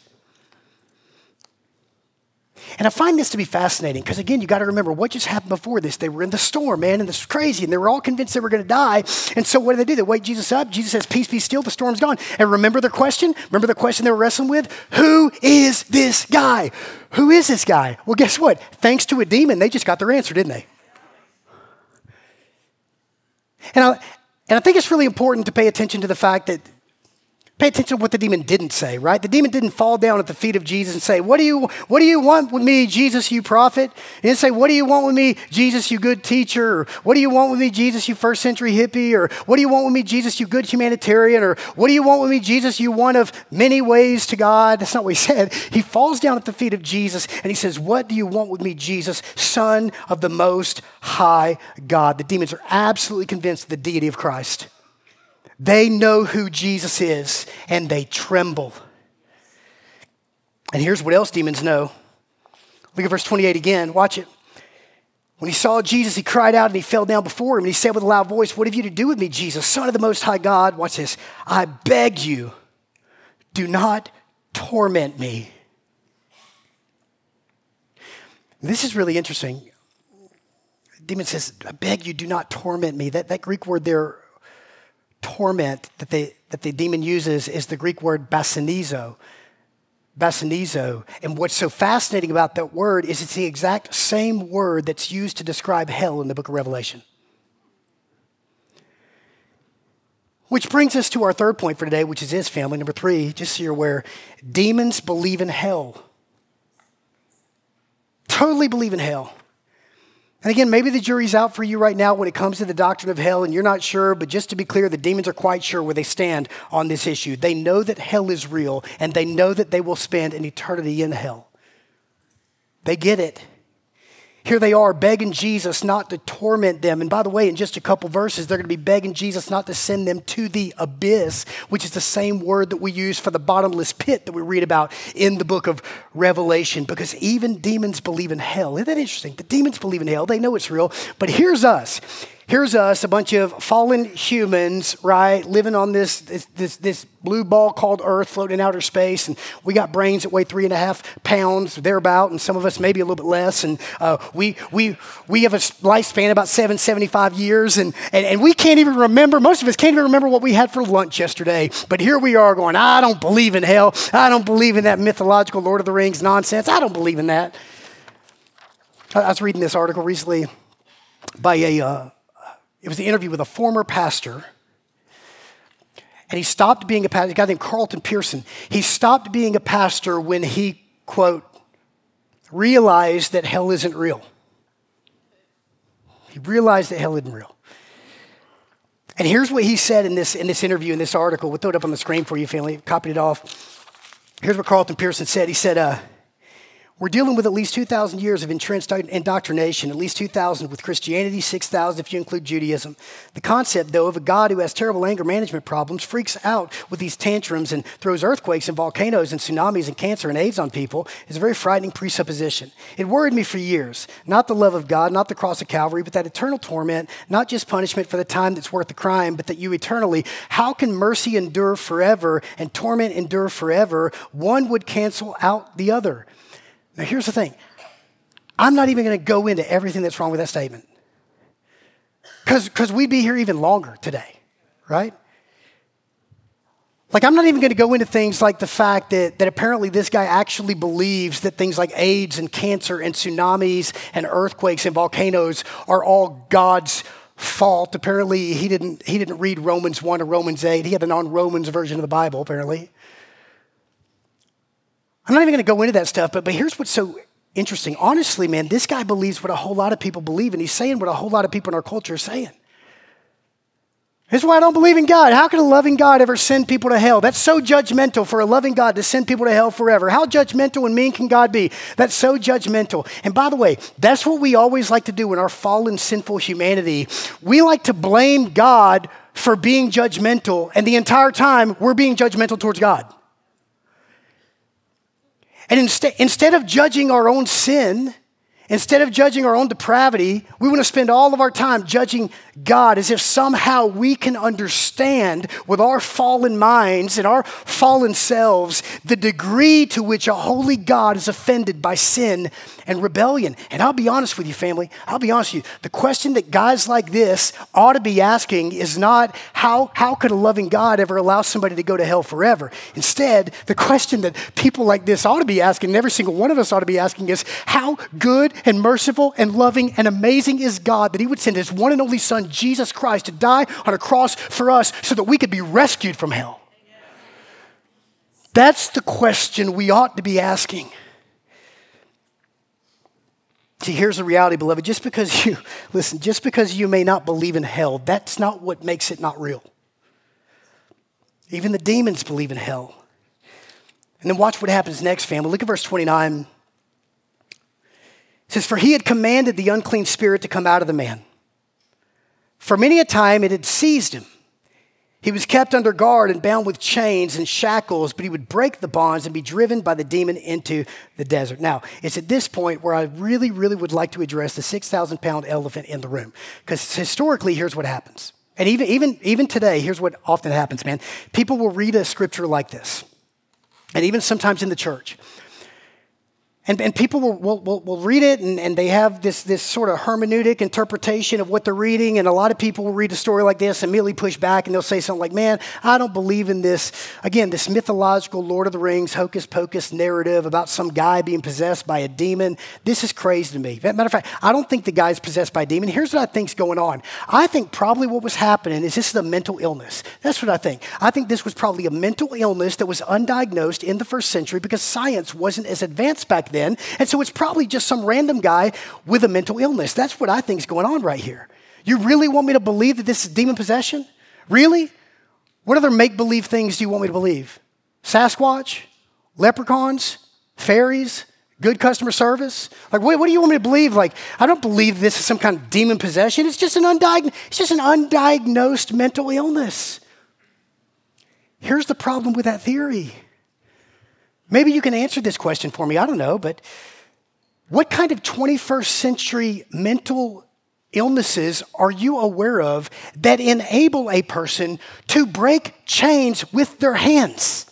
And I find this to be fascinating because, again, you got to remember what just happened before this. They were in the storm, man, and this was crazy, and they were all convinced they were going to die. And so what do? They wake Jesus up. Jesus says, peace be still, the storm's gone. And remember their question? Remember the question they were wrestling with? Who is this guy? Who is this guy? Well, guess what? Thanks to a demon, they just got their answer, didn't they? And I think it's really important to pay attention to the fact that pay attention to what the demon didn't say, right? The demon didn't fall down at the feet of Jesus and say, what do you want with me, Jesus, you prophet? He didn't say, what do you want with me, Jesus, you good teacher? Or what do you want with me, Jesus, you first century hippie? Or what do you want with me, Jesus, you good humanitarian? Or what do you want with me, Jesus, you one of many ways to God? That's not what he said. He falls down at the feet of Jesus and he says, what do you want with me, Jesus, Son of the Most High God? The demons are absolutely convinced of the deity of Christ. They know who Jesus is, and they tremble. And here's what else demons know. Look at verse 28 again. Watch it. When he saw Jesus, he cried out and he fell down before him. And he said with a loud voice, what have you to do with me, Jesus, Son of the Most High God? Watch this. I beg you, do not torment me. This is really interesting. The demon says, I beg you, do not torment me. That Greek word there, torment, that the demon uses is the Greek word basanizo. Basanizo. And what's so fascinating about that word is it's the exact same word that's used to describe hell in the book of Revelation. Which brings us to our third point for today, which is this, family. Number 3, just so you're aware, demons believe in hell. Totally believe in hell. And again, maybe the jury's out for you right now when it comes to the doctrine of hell, and you're not sure, but just to be clear, the demons are quite sure where they stand on this issue. They know that hell is real, and they know that they will spend an eternity in hell. They get it. Here they are begging Jesus not to torment them. And by the way, in just a couple verses, they're going to be begging Jesus not to send them to the abyss, which is the same word that we use for the bottomless pit that we read about in the book of Revelation, because even demons believe in hell. Isn't that interesting? The demons believe in hell. They know it's real. But here's us. Here's us, a bunch of fallen humans, right, living on this blue ball called Earth, floating in outer space, and we got brains that weigh 3.5 pounds, thereabout, and some of us maybe a little bit less, and we have a lifespan about 75 years, and we can't even remember, most of us can't even remember what we had for lunch yesterday, but here we are going, I don't believe in hell, I don't believe in that mythological Lord of the Rings nonsense, I don't believe in that. I was reading this article recently by it was the interview with a former pastor, and he stopped being a pastor, a guy named Carlton Pearson. He stopped being a pastor when he, quote, realized that hell isn't real. He realized that hell isn't real. And here's what he said in this interview, in this article. We'll throw it up on the screen for you, family. Copied it off. Here's what Carlton Pearson said. He said, we're dealing with at least 2,000 years of entrenched indoctrination, at least 2,000 with Christianity, 6,000 if you include Judaism. The concept, though, of a God who has terrible anger management problems, freaks out with these tantrums and throws earthquakes and volcanoes and tsunamis and cancer and AIDS on people is a very frightening presupposition. It worried me for years. Not the love of God, not the cross of Calvary, but that eternal torment, not just punishment for the time that's worth the crime, but that you eternally, how can mercy endure forever and torment endure forever? One would cancel out the other. Now, here's the thing. I'm not even going to go into everything that's wrong with that statement. Because we'd be here even longer today, right? Like, I'm not even going to go into things like the fact that apparently this guy actually believes that things like AIDS and cancer and tsunamis and earthquakes and volcanoes are all God's fault. Apparently, he didn't read Romans 1 or Romans 8. He had a non-Romans version of the Bible, apparently. I'm not even going to go into that stuff, but here's what's so interesting. Honestly, man, this guy believes what a whole lot of people believe, and he's saying what a whole lot of people in our culture are saying. Here's why I don't believe in God. How can a loving God ever send people to hell? That's so judgmental for a loving God to send people to hell forever. How judgmental and mean can God be? That's so judgmental. And by the way, that's what we always like to do in our fallen, sinful humanity. We like to blame God for being judgmental, and the entire time we're being judgmental towards God. And instead of judging our own sin, instead of judging our own depravity, we want to spend all of our time judging God as if somehow we can understand with our fallen minds and our fallen selves the degree to which a holy God is offended by sin and rebellion. And I'll be honest with you, family. I'll be honest with you. The question that guys like this ought to be asking is not how could a loving God ever allow somebody to go to hell forever? Instead, the question that people like this ought to be asking, and every single one of us ought to be asking, is how good and merciful and loving and amazing is God that he would send his one and only son, Jesus Christ, to die on a cross for us so that we could be rescued from hell. That's the question we ought to be asking. See, here's the reality, beloved. Just because you may not believe in hell, that's not what makes it not real. Even the demons believe in hell. And then watch what happens next, family. Look at verse 29. It says, "For he had commanded the unclean spirit to come out of the man. For many a time it had seized him. He was kept under guard and bound with chains and shackles, but he would break the bonds and be driven by the demon into the desert." Now, it's at this point where I really, really would like to address the 6,000-pound elephant in the room. Because historically, here's what happens. And even today, here's what often happens, man. People will read a scripture like this. And even sometimes in the church. And people will read it, and they have this sort of hermeneutic interpretation of what they're reading. And a lot of people will read a story like this and immediately push back, and they'll say something like, "Man, I don't believe in this." Again, this mythological Lord of the Rings, hocus pocus narrative about some guy being possessed by a demon. This is crazy to me. Matter of fact, I don't think the guy's possessed by a demon. Here's what I think's going on. I think probably what was happening is this is a mental illness. That's what I think. I think this was probably a mental illness that was undiagnosed in the first century because science wasn't as advanced back then. And so it's probably just some random guy with a mental illness. That's what I think is going on right here. You really want me to believe that this is demon possession? Really? What other make-believe things do you want me to believe? Sasquatch? Leprechauns? Fairies? Good customer service? Like, what do you want me to believe? Like, I don't believe this is some kind of demon possession. It's just an undiagnosed mental illness. Here's the problem with that theory. Maybe you can answer this question for me. I don't know, but what kind of 21st century mental illnesses are you aware of that enable a person to break chains with their hands?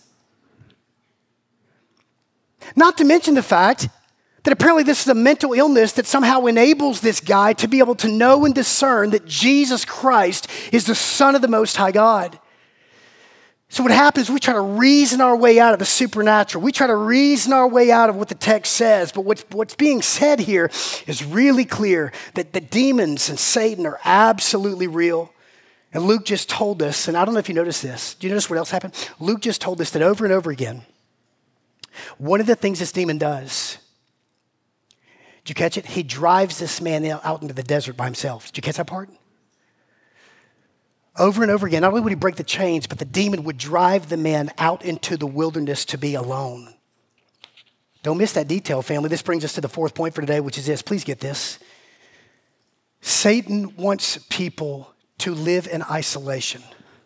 Not to mention the fact that apparently this is a mental illness that somehow enables this guy to be able to know and discern that Jesus Christ is the Son of the Most High God. So what happens, we try to reason our way out of the supernatural. We try to reason our way out of what the text says. But what's being said here is really clear that the demons and Satan are absolutely real. And Luke just told us, and I don't know if you noticed this. Do you notice what else happened? Luke just told us that over and over again, one of the things this demon does, did you catch it? He drives this man out into the desert by himself. Did you catch that part? Over and over again, not only would he break the chains, but the demon would drive the man out into the wilderness to be alone. Don't miss that detail, family. This brings us to the fourth point for today, which is this. Please get this. Satan wants people to live in isolation.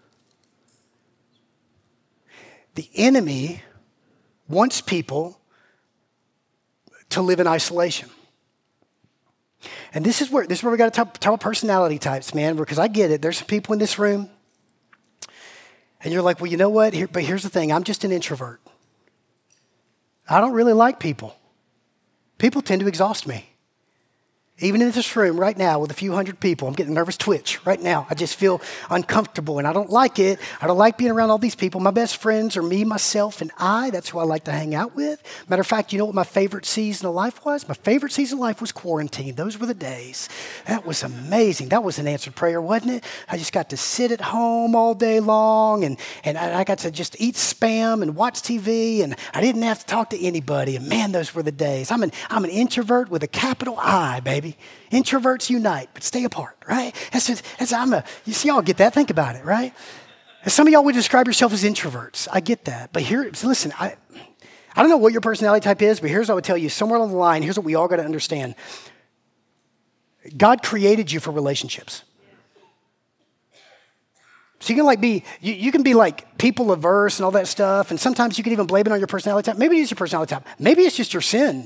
The enemy wants people to live in isolation. And this is where we got to talk about personality types, man, because I get it. There's some people in this room, and you're like, well, you know what? But here's the thing. I'm just an introvert. I don't really like people. People tend to exhaust me. Even in this room right now with a few hundred people, I'm getting a nervous twitch right now. I just feel uncomfortable and I don't like it. I don't like being around all these people. My best friends are me, myself, and I. That's who I like to hang out with. Matter of fact, you know what my favorite season of life was? My favorite season of life was quarantine. Those were the days. That was amazing. That was an answered prayer, wasn't it? I just got to sit at home all day long and I got to just eat Spam and watch TV and I didn't have to talk to anybody. And man, those were the days. I'm an introvert with a capital I, baby. Introverts unite, but stay apart, right? You see, y'all get that? Think about it, right? And some of y'all would describe yourself as introverts. I get that. But listen, I don't know what your personality type is, but here's what I would tell you. Somewhere along the line, here's what we all got to understand. God created you for relationships. So you can be like people averse and all that stuff, and sometimes you can even blame it on your personality type. Maybe it is your personality type. Maybe it's just your sin.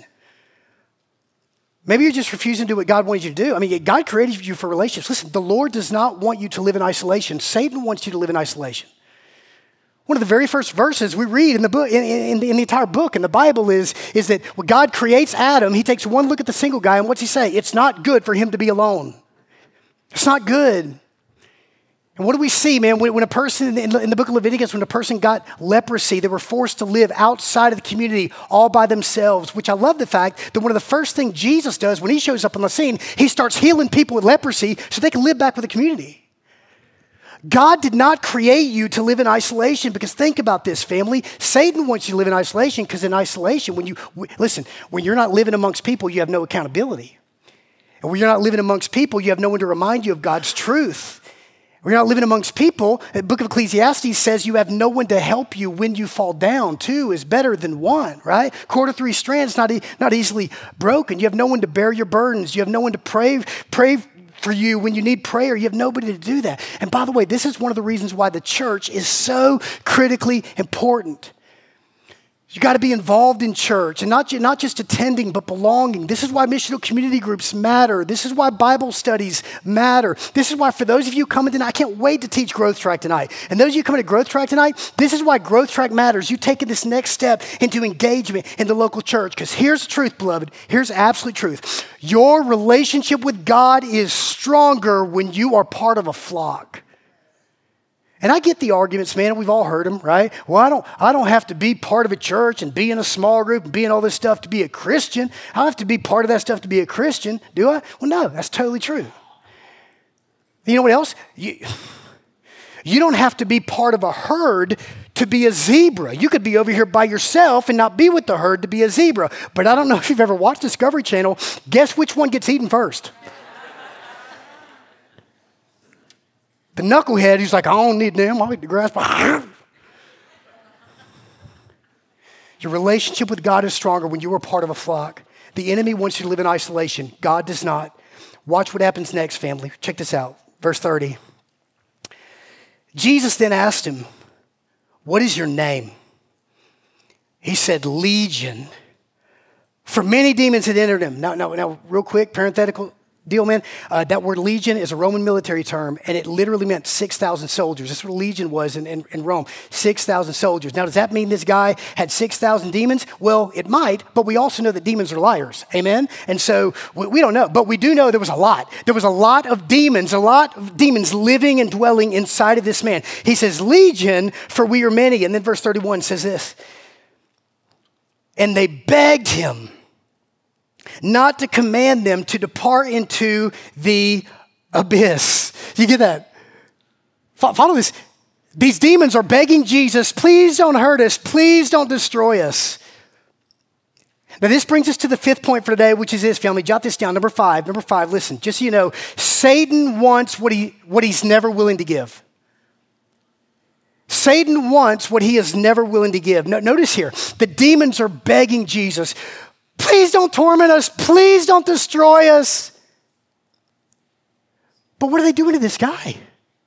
Maybe you're just refusing to do what God wanted you to do. I mean, God created you for relationships. Listen, the Lord does not want you to live in isolation. Satan wants you to live in isolation. One of the very first verses we read in the book, in the entire book in the Bible is that when God creates Adam, he takes one look at the single guy, and what's he say? It's not good for him to be alone. It's not good. And what do we see, man? When a person, in the book of Leviticus, when a person got leprosy, they were forced to live outside of the community all by themselves, which I love the fact that one of the first things Jesus does when he shows up on the scene, he starts healing people with leprosy so they can live back with the community. God did not create you to live in isolation because think about this, family. Satan wants you to live in isolation because in isolation, when you're not living amongst people, you have no accountability. And when you're not living amongst people, you have no one to remind you of God's truth. When you're not living amongst people, the book of Ecclesiastes says you have no one to help you when you fall down. Two is better than one, right? Cord of three strands, not easily broken. You have no one to bear your burdens. You have no one to pray for you when you need prayer. You have nobody to do that. And by the way, this is one of the reasons why the church is so critically important. You got to be involved in church and not just attending, but belonging. This is why missional community groups matter. This is why Bible studies matter. This is why for those of you coming tonight, I can't wait to teach Growth Track tonight. And those of you coming to Growth Track tonight, this is why Growth Track matters. You taking this next step into engagement in the local church. Because here's the truth, beloved. Here's absolute truth. Your relationship with God is stronger when you are part of a flock. And I get the arguments, man, we've all heard them, right? Well, I don't have to be part of a church and be in a small group and be in all this stuff to be a Christian. I don't have to be part of that stuff to be a Christian, do I? Well, no, that's totally true. You know what else? You don't have to be part of a herd to be a zebra. You could be over here by yourself and not be with the herd to be a zebra. But I don't know if you've ever watched Discovery Channel. Guess which one gets eaten first? The knucklehead, he's like, I don't need them. I'll eat the grass. Your relationship with God is stronger when you are part of a flock. The enemy wants you to live in isolation. God does not. Watch what happens next, family. Check this out. Verse 30. Jesus then asked him, what is your name? He said, Legion. For many demons had entered him. Now, real quick, parenthetical deal, man. That word legion is a Roman military term, and it literally meant 6,000 soldiers. That's what a legion was in Rome, 6,000 soldiers. Now, does that mean this guy had 6,000 demons? Well, it might, but we also know that demons are liars, amen? And so we don't know, but we do know there was a lot. There was a lot of demons living and dwelling inside of this man. He says, Legion, for we are many. And then verse 31 says this, and they begged him not to command them to depart into the abyss. You get that? Follow this. These demons are begging Jesus, please don't hurt us. Please don't destroy us. Now this brings us to the fifth point for today, which is this, family. Jot this down. Number five, listen, just so you know, Satan wants what he's never willing to give. Satan wants what he is never willing to give. Notice here, the demons are begging Jesus, please don't torment us. Please don't destroy us. But what are they doing to this guy?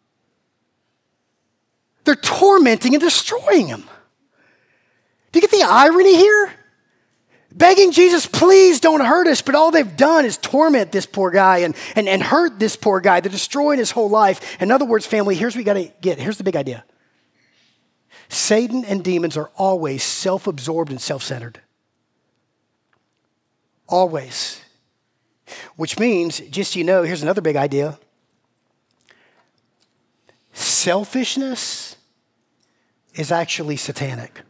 They're tormenting and destroying him. Do you get the irony here? Begging Jesus, please don't hurt us. But all they've done is torment this poor guy and hurt this poor guy. They're destroying his whole life. In other words, family, here's what we got to get. Here's the big idea. Satan and demons are always self-absorbed and self-centered. Always. Which means, just so you know, here's another big idea. Selfishness is actually satanic.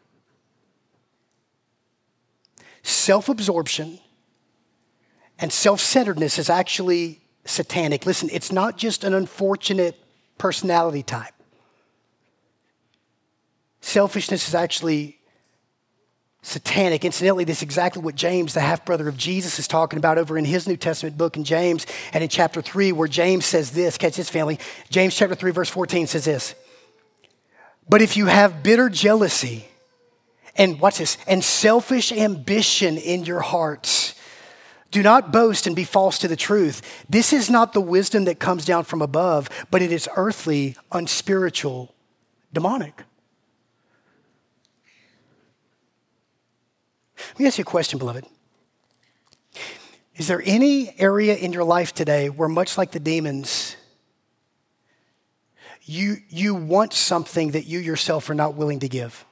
Self-absorption and self-centeredness is actually satanic. Listen, it's not just an unfortunate personality type. Selfishness is actually satanic. Incidentally, this is exactly what James, the half-brother of Jesus, is talking about over in his New Testament book in James and in chapter 3, where James says this. Catch this, family. James chapter 3, verse 14 says this. But if you have bitter jealousy and, watch this, and selfish ambition in your hearts, do not boast and be false to the truth. This is not the wisdom that comes down from above, but it is earthly, unspiritual, demonic. Let me ask you a question, beloved. Is there any area in your life today where, much like the demons, you want something that you yourself are not willing to give?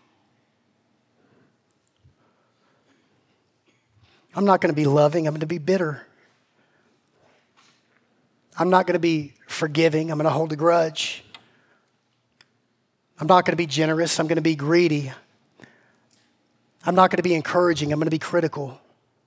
I'm not going to be loving. I'm going to be bitter. I'm not going to be forgiving. I'm going to hold a grudge. I'm not going to be generous. I'm going to be greedy. I'm not going to be encouraging. I'm going to be critical.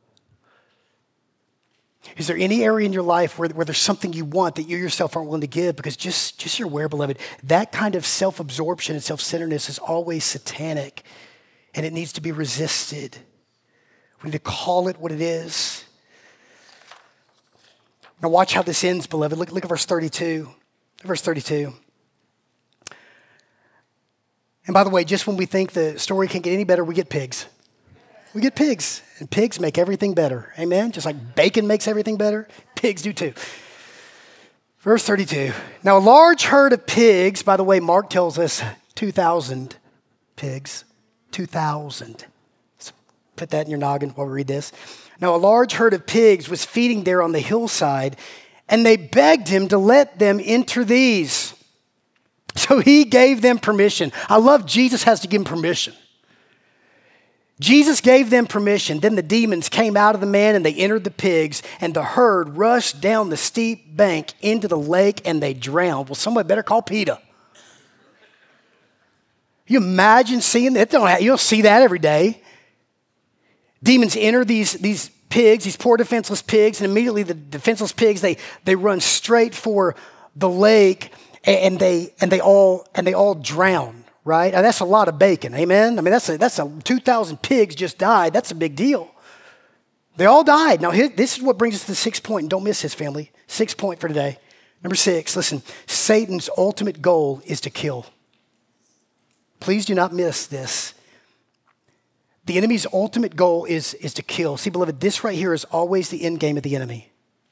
Is there any area in your life where there's something you want that you yourself aren't willing to give? Because just so you're aware, beloved, that kind of self-absorption and self-centeredness is always satanic, and it needs to be resisted. We need to call it what it is. Now watch how this ends, beloved. Look at verse 32. Verse 32. And by the way, just when we think the story can't get any better, we get pigs. We get pigs, and pigs make everything better. Amen? Just like bacon makes everything better, pigs do too. Verse 32. Now a large herd of pigs, by the way, Mark tells us 2,000 pigs. 2,000. So put that in your noggin while we read this. Now a large herd of pigs was feeding there on the hillside, and they begged him to let them enter these. So he gave them permission. I love Jesus has to give them permission. Jesus gave them permission. Then the demons came out of the man and they entered the pigs, and the herd rushed down the steep bank into the lake and they drowned. Well, somebody better call PETA. You imagine seeing that? You don't see that every day. Demons enter these pigs, these poor defenseless pigs, and immediately the defenseless pigs, they run straight for the lake. And they all drown, right? Now, that's a lot of bacon, amen? I mean, that's a 2,000 pigs just died. That's a big deal. They all died. Now, this is what brings us to the sixth point, and don't miss this, family. Sixth point for today. Number 6, listen. Satan's ultimate goal is to kill. Please do not miss this. The enemy's ultimate goal is to kill. See, beloved, this right here is always the end game of the enemy.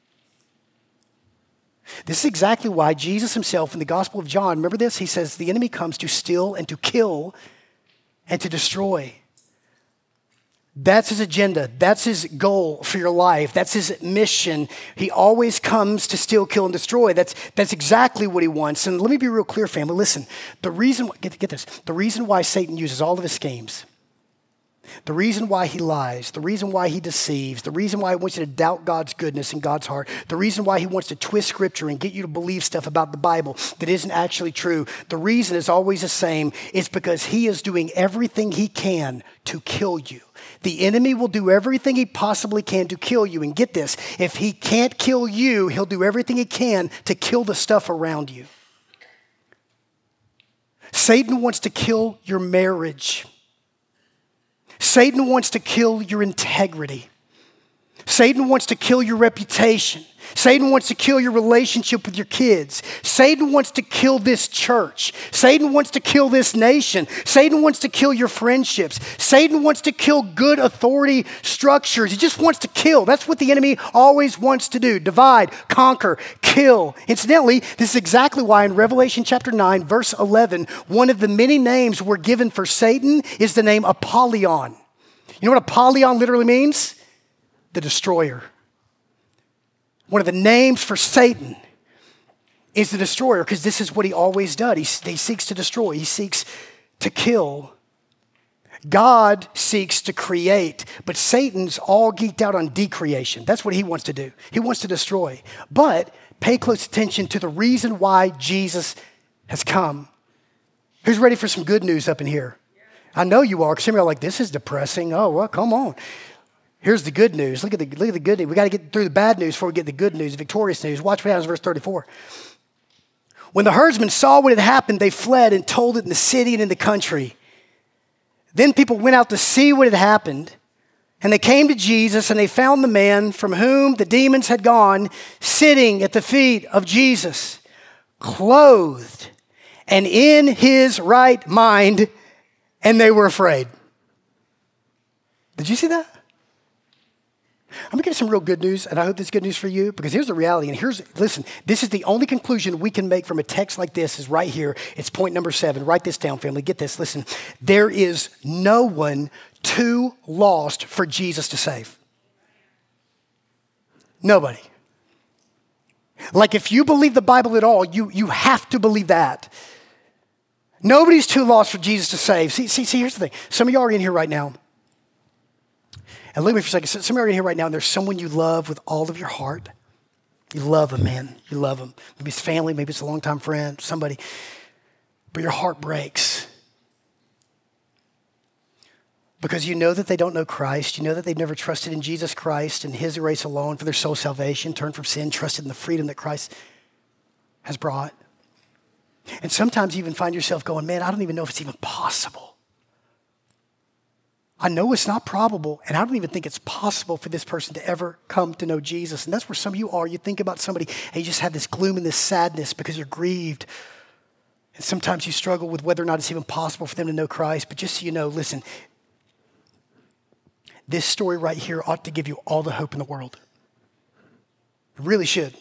This is exactly why Jesus himself in the Gospel of John, remember this? He says the enemy comes to steal and to kill and to destroy. That's his agenda. That's his goal for your life. That's his mission. He always comes to steal, kill, and destroy. That's exactly what he wants. And let me be real clear, family. Listen, the reason, get this, the reason why Satan uses all of his schemes, the reason why he lies, the reason why he deceives, the reason why he wants you to doubt God's goodness in God's heart, the reason why he wants to twist scripture and get you to believe stuff about the Bible that isn't actually true, the reason is always the same. It's because he is doing everything he can to kill you. The enemy will do everything he possibly can to kill you. And get this, if he can't kill you, he'll do everything he can to kill the stuff around you. Satan wants to kill your marriage. Satan wants to kill your integrity. Satan wants to kill your reputation. Satan wants to kill your relationship with your kids. Satan wants to kill this church. Satan wants to kill this nation. Satan wants to kill your friendships. Satan wants to kill good authority structures. He just wants to kill. That's what the enemy always wants to do. Divide, conquer, kill. Incidentally, this is exactly why in Revelation chapter 9, verse 11, one of the many names we're given for Satan is the name Apollyon. You know what Apollyon literally means? The destroyer. One of the names for Satan is the destroyer, because this is what he always does. He seeks to destroy. He seeks to kill. God seeks to create, but Satan's all geeked out on decreation. That's what he wants to do. He wants to destroy. But pay close attention to the reason why Jesus has come. Who's ready for some good news up in here? I know you are, because some of you are like, this is depressing. Oh, well, come on. Here's the good news. Look at the good news. We got to get through the bad news before we get the good news, victorious news. Watch what happens in verse 34. When the herdsmen saw what had happened, they fled and told it in the city and in the country. Then people went out to see what had happened, and they came to Jesus, and they found the man from whom the demons had gone sitting at the feet of Jesus, clothed and in his right mind, and they were afraid. Did you see that? I'm going to give you some real good news, and I hope this is good news for you, because here's the reality, and listen, this is the only conclusion we can make from a text like this is right here. It's point number 7. Write this down, family. Get this. Listen, there is no one too lost for Jesus to save. Nobody. Like, if you believe the Bible at all, you have to believe that. Nobody's too lost for Jesus to save. See, here's the thing. Some of y'all are in here right now. And look at me for a second. Some of you are in here right now, and there's someone you love with all of your heart. You love them, man. You love them. Maybe it's family, maybe it's a longtime friend, somebody. But your heart breaks. Because you know that they don't know Christ. You know that they've never trusted in Jesus Christ and his grace alone for their soul salvation, turned from sin, trusted in the freedom that Christ has brought. And sometimes you even find yourself going, man, I don't even know if it's even possible. I know it's not probable, and I don't even think it's possible for this person to ever come to know Jesus. And that's where some of you are. You think about somebody, and you just have this gloom and this sadness because you're grieved. And sometimes you struggle with whether or not it's even possible for them to know Christ. But just so you know, listen, this story right here ought to give you all the hope in the world. It really should.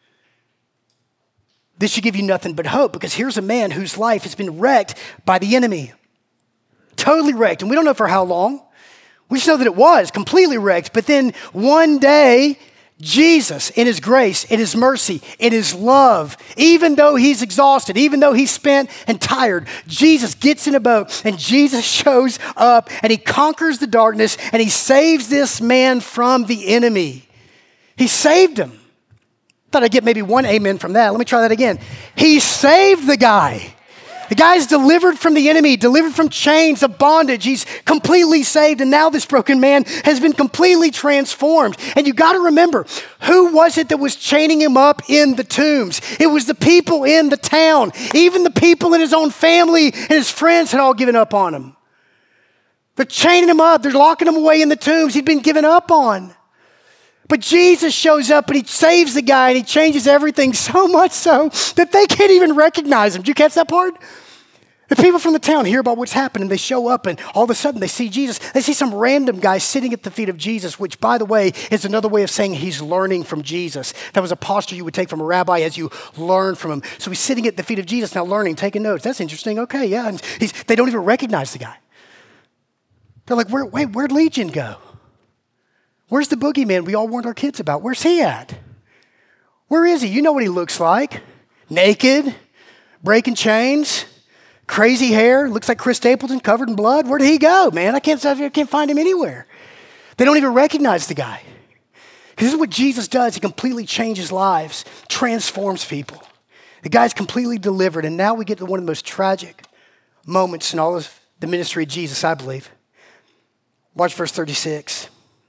This should give you nothing but hope, because here's a man whose life has been wrecked by the enemy. Totally wrecked. And we don't know for how long. We just know that it was completely wrecked. But then one day, Jesus, in his grace, in his mercy, in his love, even though he's exhausted, even though he's spent and tired, Jesus gets in a boat and Jesus shows up and he conquers the darkness and he saves this man from the enemy. He saved him. Thought I'd get maybe one amen from that. Let me try that again. He saved the guy. The guy's delivered from the enemy, delivered from chains of bondage. He's completely saved, and now this broken man has been completely transformed. And you got to remember, who was it that was chaining him up in the tombs? It was the people in the town. Even the people in his own family and his friends had all given up on him. They're chaining him up. They're locking him away in the tombs. He'd been given up on. But Jesus shows up and he saves the guy and he changes everything, so much so that they can't even recognize him. Did you catch that part? The people from the town hear about what's happened and they show up and all of a sudden they see Jesus. They see some random guy sitting at the feet of Jesus, which, by the way, is another way of saying he's learning from Jesus. That was a posture you would take from a rabbi as you learn from him. So he's sitting at the feet of Jesus now learning, taking notes. That's interesting. Okay, yeah. And they don't even recognize the guy. They're like, where'd Legion go? Where's the boogeyman we all warned our kids about? Where's he at? Where is he? You know what he looks like. Naked, breaking chains, crazy hair, looks like Chris Stapleton covered in blood. Where did he go, man? I can't find him anywhere. They don't even recognize the guy. Because this is what Jesus does. He completely changes lives, transforms people. The guy's completely delivered. And now we get to one of the most tragic moments in all of the ministry of Jesus, I believe. Watch verse 36.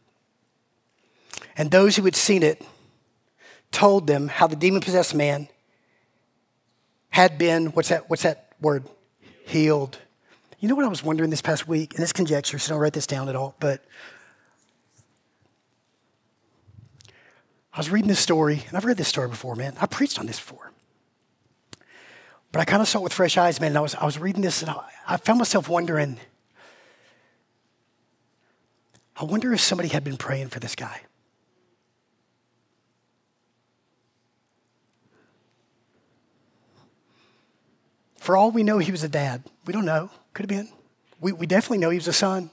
And those who had seen it told them how the demon-possessed man had been, what's that word? Healed. You know what I was wondering this past week? And it's conjecture, so don't write this down at all. But I was reading this story, and I've read this story before, man. I preached on this before. But I kind of saw it with fresh eyes, man. And I was reading this, and I found myself wondering, I wonder if somebody had been praying for this guy. For all we know, he was a dad. We don't know. Could have been. We definitely know he was a son.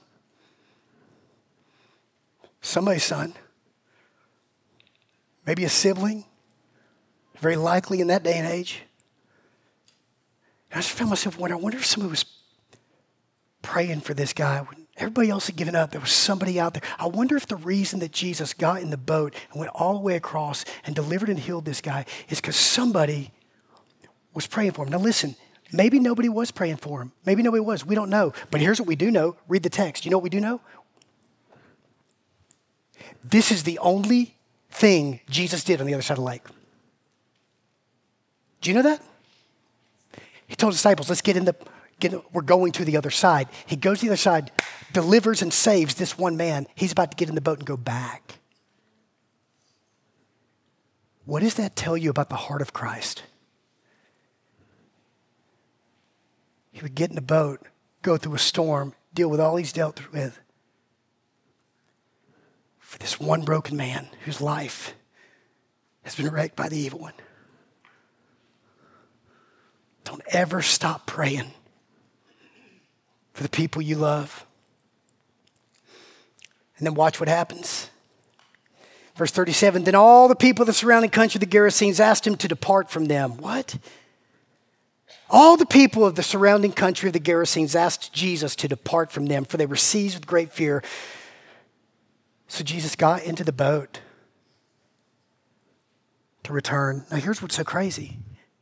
Somebody's son. Maybe a sibling. Very likely in that day and age. And I just found myself wondering, I wonder if somebody was praying for this guy. When everybody else had given up, there was somebody out there. I wonder if the reason that Jesus got in the boat and went all the way across and delivered and healed this guy is because somebody was praying for him. Now listen, maybe nobody was praying for him. Maybe nobody was. We don't know. But here's what we do know. Read the text. You know what we do know? This is the only thing Jesus did on the other side of the lake. Do you know that? He told his disciples, we're going to the other side. He goes to the other side, delivers and saves this one man. He's about to get in the boat and go back. What does that tell you about the heart of Christ? He would get in the boat, go through a storm, deal with all he's dealt with. For this one broken man whose life has been wrecked by the evil one. Don't ever stop praying for the people you love. And then watch what happens. Verse 37, then all the people of the surrounding country, the Gerasenes, asked him to depart from them. What? All the people of the surrounding country of the Gerasenes asked Jesus to depart from them, for they were seized with great fear. So Jesus got into the boat to return. Now here's what's so crazy.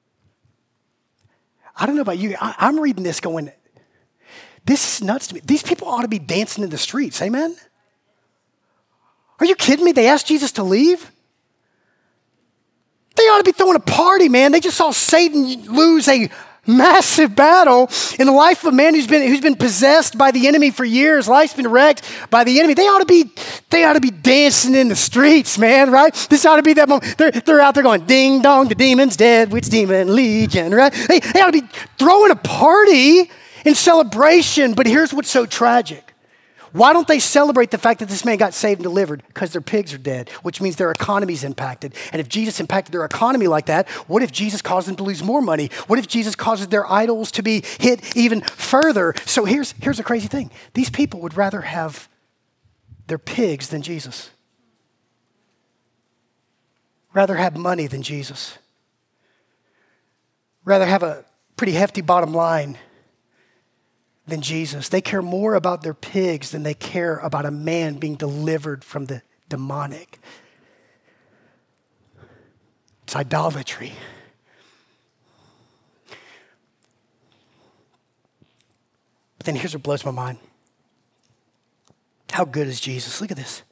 I don't know about you. I'm reading this going, this is nuts to me. These people ought to be dancing in the streets. Amen? Are you kidding me? They asked Jesus to leave? They ought to be throwing a party, man. They just saw Satan lose a massive battle in the life of a man who's been possessed by the enemy for years. Life's been wrecked by the enemy. They ought to be dancing in the streets, man, right? This ought to be that moment. They're out there going, ding dong, the demon's dead, which demon legion, right? They ought to be throwing a party in celebration. But here's what's so tragic. Why don't they celebrate the fact that this man got saved and delivered? Because their pigs are dead, which means their economy's impacted. And if Jesus impacted their economy like that, what if Jesus caused them to lose more money? What if Jesus causes their idols to be hit even further? So here's the crazy thing. These people would rather have their pigs than Jesus. Rather have money than Jesus. Rather have a pretty hefty bottom line than Jesus. They care more about their pigs than they care about a man being delivered from the demonic. It's idolatry. But then here's what blows my mind. How good is Jesus? Look at this.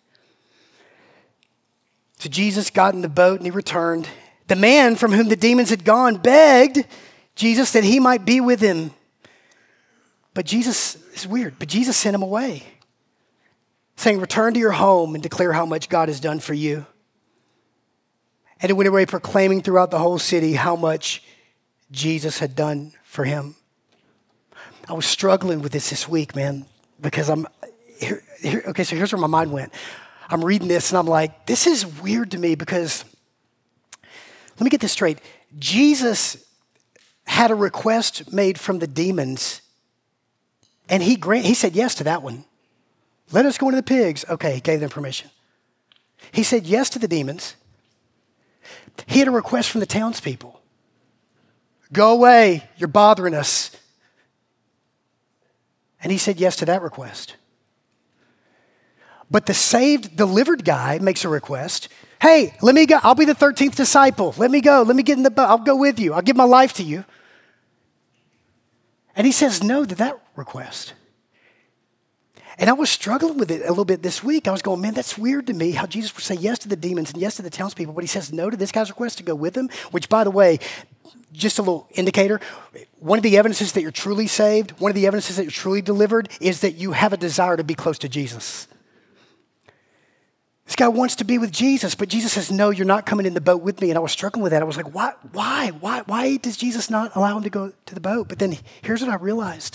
So Jesus got in the boat and he returned. The man from whom the demons had gone begged Jesus that he might be with him. But Jesus, it's weird, but Jesus sent him away, saying, return to your home and declare how much God has done for you. And he went away proclaiming throughout the whole city how much Jesus had done for him. I was struggling with this week, man, because okay, so here's where my mind went. I'm reading this and I'm like, this is weird to me because, let me get this straight. Jesus had a request made from the demons. And he said yes to that one. Let us go into the pigs. Okay, he gave them permission. He said yes to the demons. He had a request from the townspeople. Go away, you're bothering us. And he said yes to that request. But the saved, delivered guy makes a request. Hey, let me go. I'll be the 13th disciple. Let me go. Let me get in the boat. I'll go with you. I'll give my life to you. And he says no to that request. And I was struggling with it a little bit this week. I was going, man, that's weird to me how Jesus would say yes to the demons and yes to the townspeople, but he says no to this guy's request to go with him, which, by the way, just a little indicator, one of the evidences that you're truly saved, one of the evidences that you're truly delivered is that you have a desire to be close to Jesus. This guy wants to be with Jesus, but Jesus says, no, you're not coming in the boat with me. And I was struggling with that. I was like, why does Jesus not allow him to go to the boat? But then here's what I realized.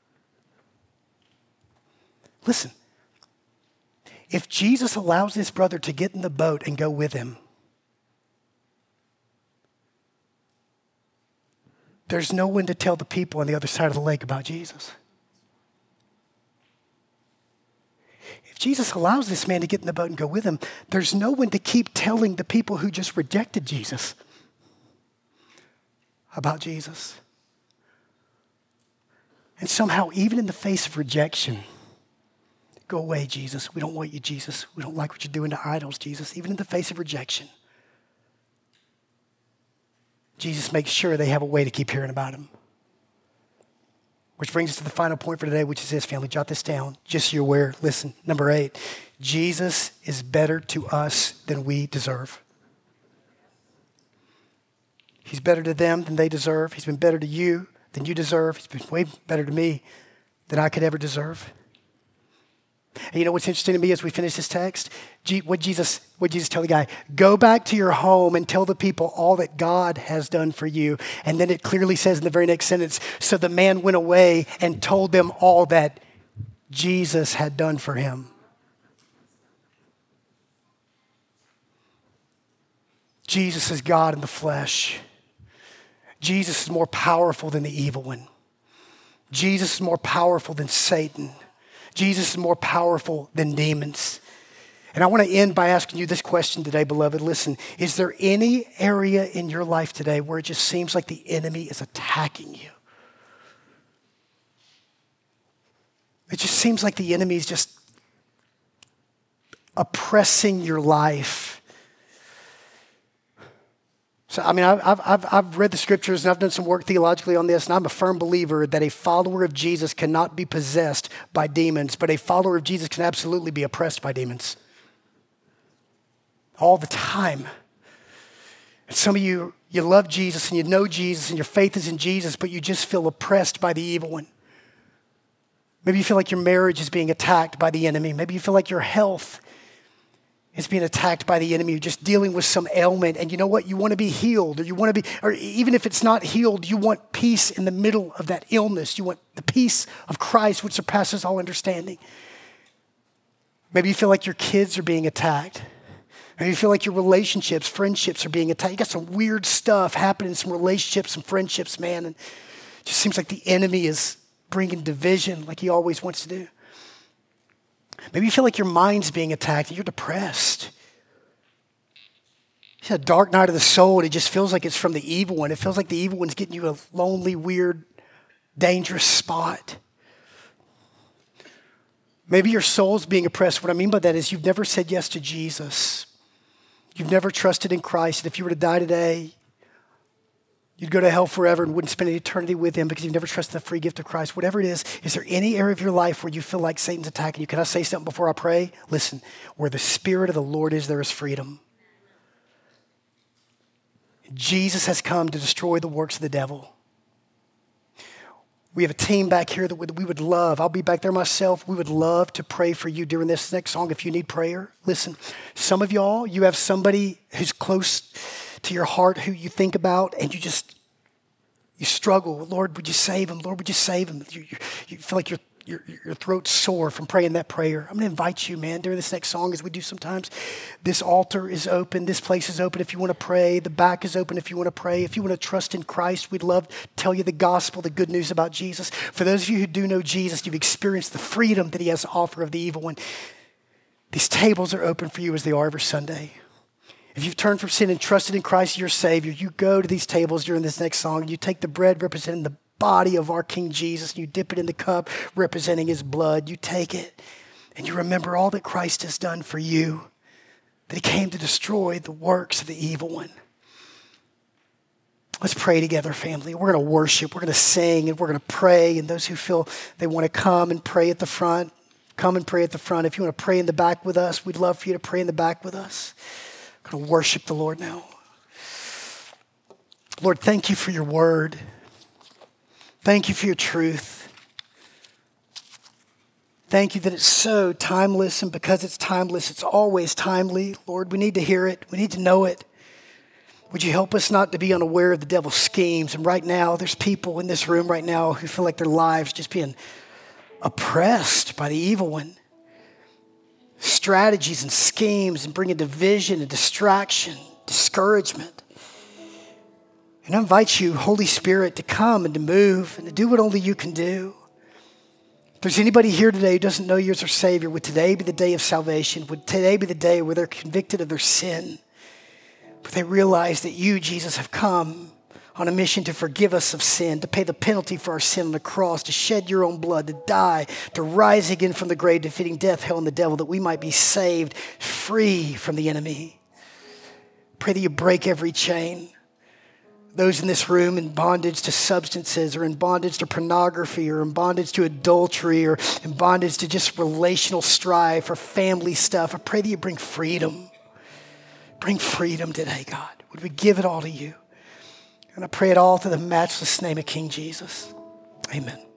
Listen, if Jesus allows this brother to get in the boat and go with him, there's no one to tell the people on the other side of the lake about Jesus. If Jesus allows this man to get in the boat and go with him, there's no one to keep telling the people who just rejected Jesus about Jesus. And somehow, even in the face of rejection, go away, Jesus. We don't want you, Jesus. We don't like what you're doing to idols, Jesus. Even in the face of rejection, Jesus makes sure they have a way to keep hearing about him. Which brings us to the final point for today, which is this, family. Jot this down, just so you're aware. Listen, number 8, Jesus is better to us than we deserve. He's better to them than they deserve. He's been better to you than you deserve. He's been way better to me than I could ever deserve. And you know what's interesting to me as we finish this text? What Jesus tell the guy? Go back to your home and tell the people all that God has done for you. And then it clearly says in the very next sentence, so the man went away and told them all that Jesus had done for him. Jesus is God in the flesh. Jesus is more powerful than the evil one. Jesus is more powerful than Satan. Jesus is more powerful than demons. And I want to end by asking you this question today, beloved. Listen, is there any area in your life today where it just seems like the enemy is attacking you? It just seems like the enemy is just oppressing your life. So, I mean, I've read the scriptures and I've done some work theologically on this, and I'm a firm believer that a follower of Jesus cannot be possessed by demons, but a follower of Jesus can absolutely be oppressed by demons. All the time. And some of you love Jesus and you know Jesus and your faith is in Jesus, but you just feel oppressed by the evil one. Maybe you feel like your marriage is being attacked by the enemy. Maybe you feel like your health is being attacked by the enemy. You're just dealing with some ailment, and you know what? You want to be healed, or even if it's not healed, you want peace in the middle of that illness. You want the peace of Christ, which surpasses all understanding. Maybe you feel like your kids are being attacked. Maybe you feel like your relationships, friendships are being attacked. You got some weird stuff happening in some relationships, some friendships, man, and it just seems like the enemy is bringing division like he always wants to do. Maybe you feel like your mind's being attacked and you're depressed. It's a dark night of the soul and it just feels like it's from the evil one. It feels like the evil one's getting you a lonely, weird, dangerous spot. Maybe your soul's being oppressed. What I mean by that is you've never said yes to Jesus. You've never trusted in Christ. And if you were to die today, you'd go to hell forever and wouldn't spend an eternity with him because you've never trusted the free gift of Christ. Whatever it is there any area of your life where you feel like Satan's attacking you? Can I say something before I pray? Listen, where the Spirit of the Lord is, there is freedom. Jesus has come to destroy the works of the devil. We have a team back here that we would love. I'll be back there myself. We would love to pray for you during this next song if you need prayer. Listen, some of y'all, you have somebody who's close to your heart who you think about and you struggle. Lord, would you save him? Lord, would you save him? You feel like your throat's sore from praying that prayer. I'm going to invite you, man, during this next song as we do sometimes. This altar is open. This place is open if you want to pray. The back is open if you want to pray. If you want to trust in Christ, we'd love to tell you the gospel, the good news about Jesus. For those of you who do know Jesus, you've experienced the freedom that he has to offer of the evil one. These tables are open for you as they are every Sunday. If you've turned from sin and trusted in Christ, your Savior, you go to these tables during this next song. You take the bread representing the body of our King Jesus, and you dip it in the cup representing his blood. You take it, and you remember all that Christ has done for you, that he came to destroy the works of the evil one. Let's pray together, family. We're going to worship, we're going to sing, and we're going to pray. And those who feel they want to come and pray at the front, come and pray at the front. If you want to pray in the back with us, we'd love for you to pray in the back with us. We're going to worship the Lord now. Lord, thank you for your word. Thank you for your truth. Thank you that it's so timeless, and because it's timeless, it's always timely. Lord, we need to hear it. We need to know it. Would you help us not to be unaware of the devil's schemes? And right now, there's people in this room right now who feel like their lives just being oppressed by the evil one. Strategies and schemes and bringing division and distraction, discouragement. And I invite you, Holy Spirit, to come and to move and to do what only you can do. If there's anybody here today who doesn't know you as their Savior, would today be the day of salvation? Would today be the day where they're convicted of their sin? But they realize that you, Jesus, have come on a mission to forgive us of sin, to pay the penalty for our sin on the cross, to shed your own blood, to die, to rise again from the grave, defeating death, hell, and the devil, that we might be saved, free from the enemy. Pray that you break every chain. Those in this room in bondage to substances, or in bondage to pornography, or in bondage to adultery, or in bondage to just relational strife or family stuff, I pray that you bring freedom. Bring freedom today, God. Would we give it all to you? And I pray it all through the matchless name of King Jesus. Amen.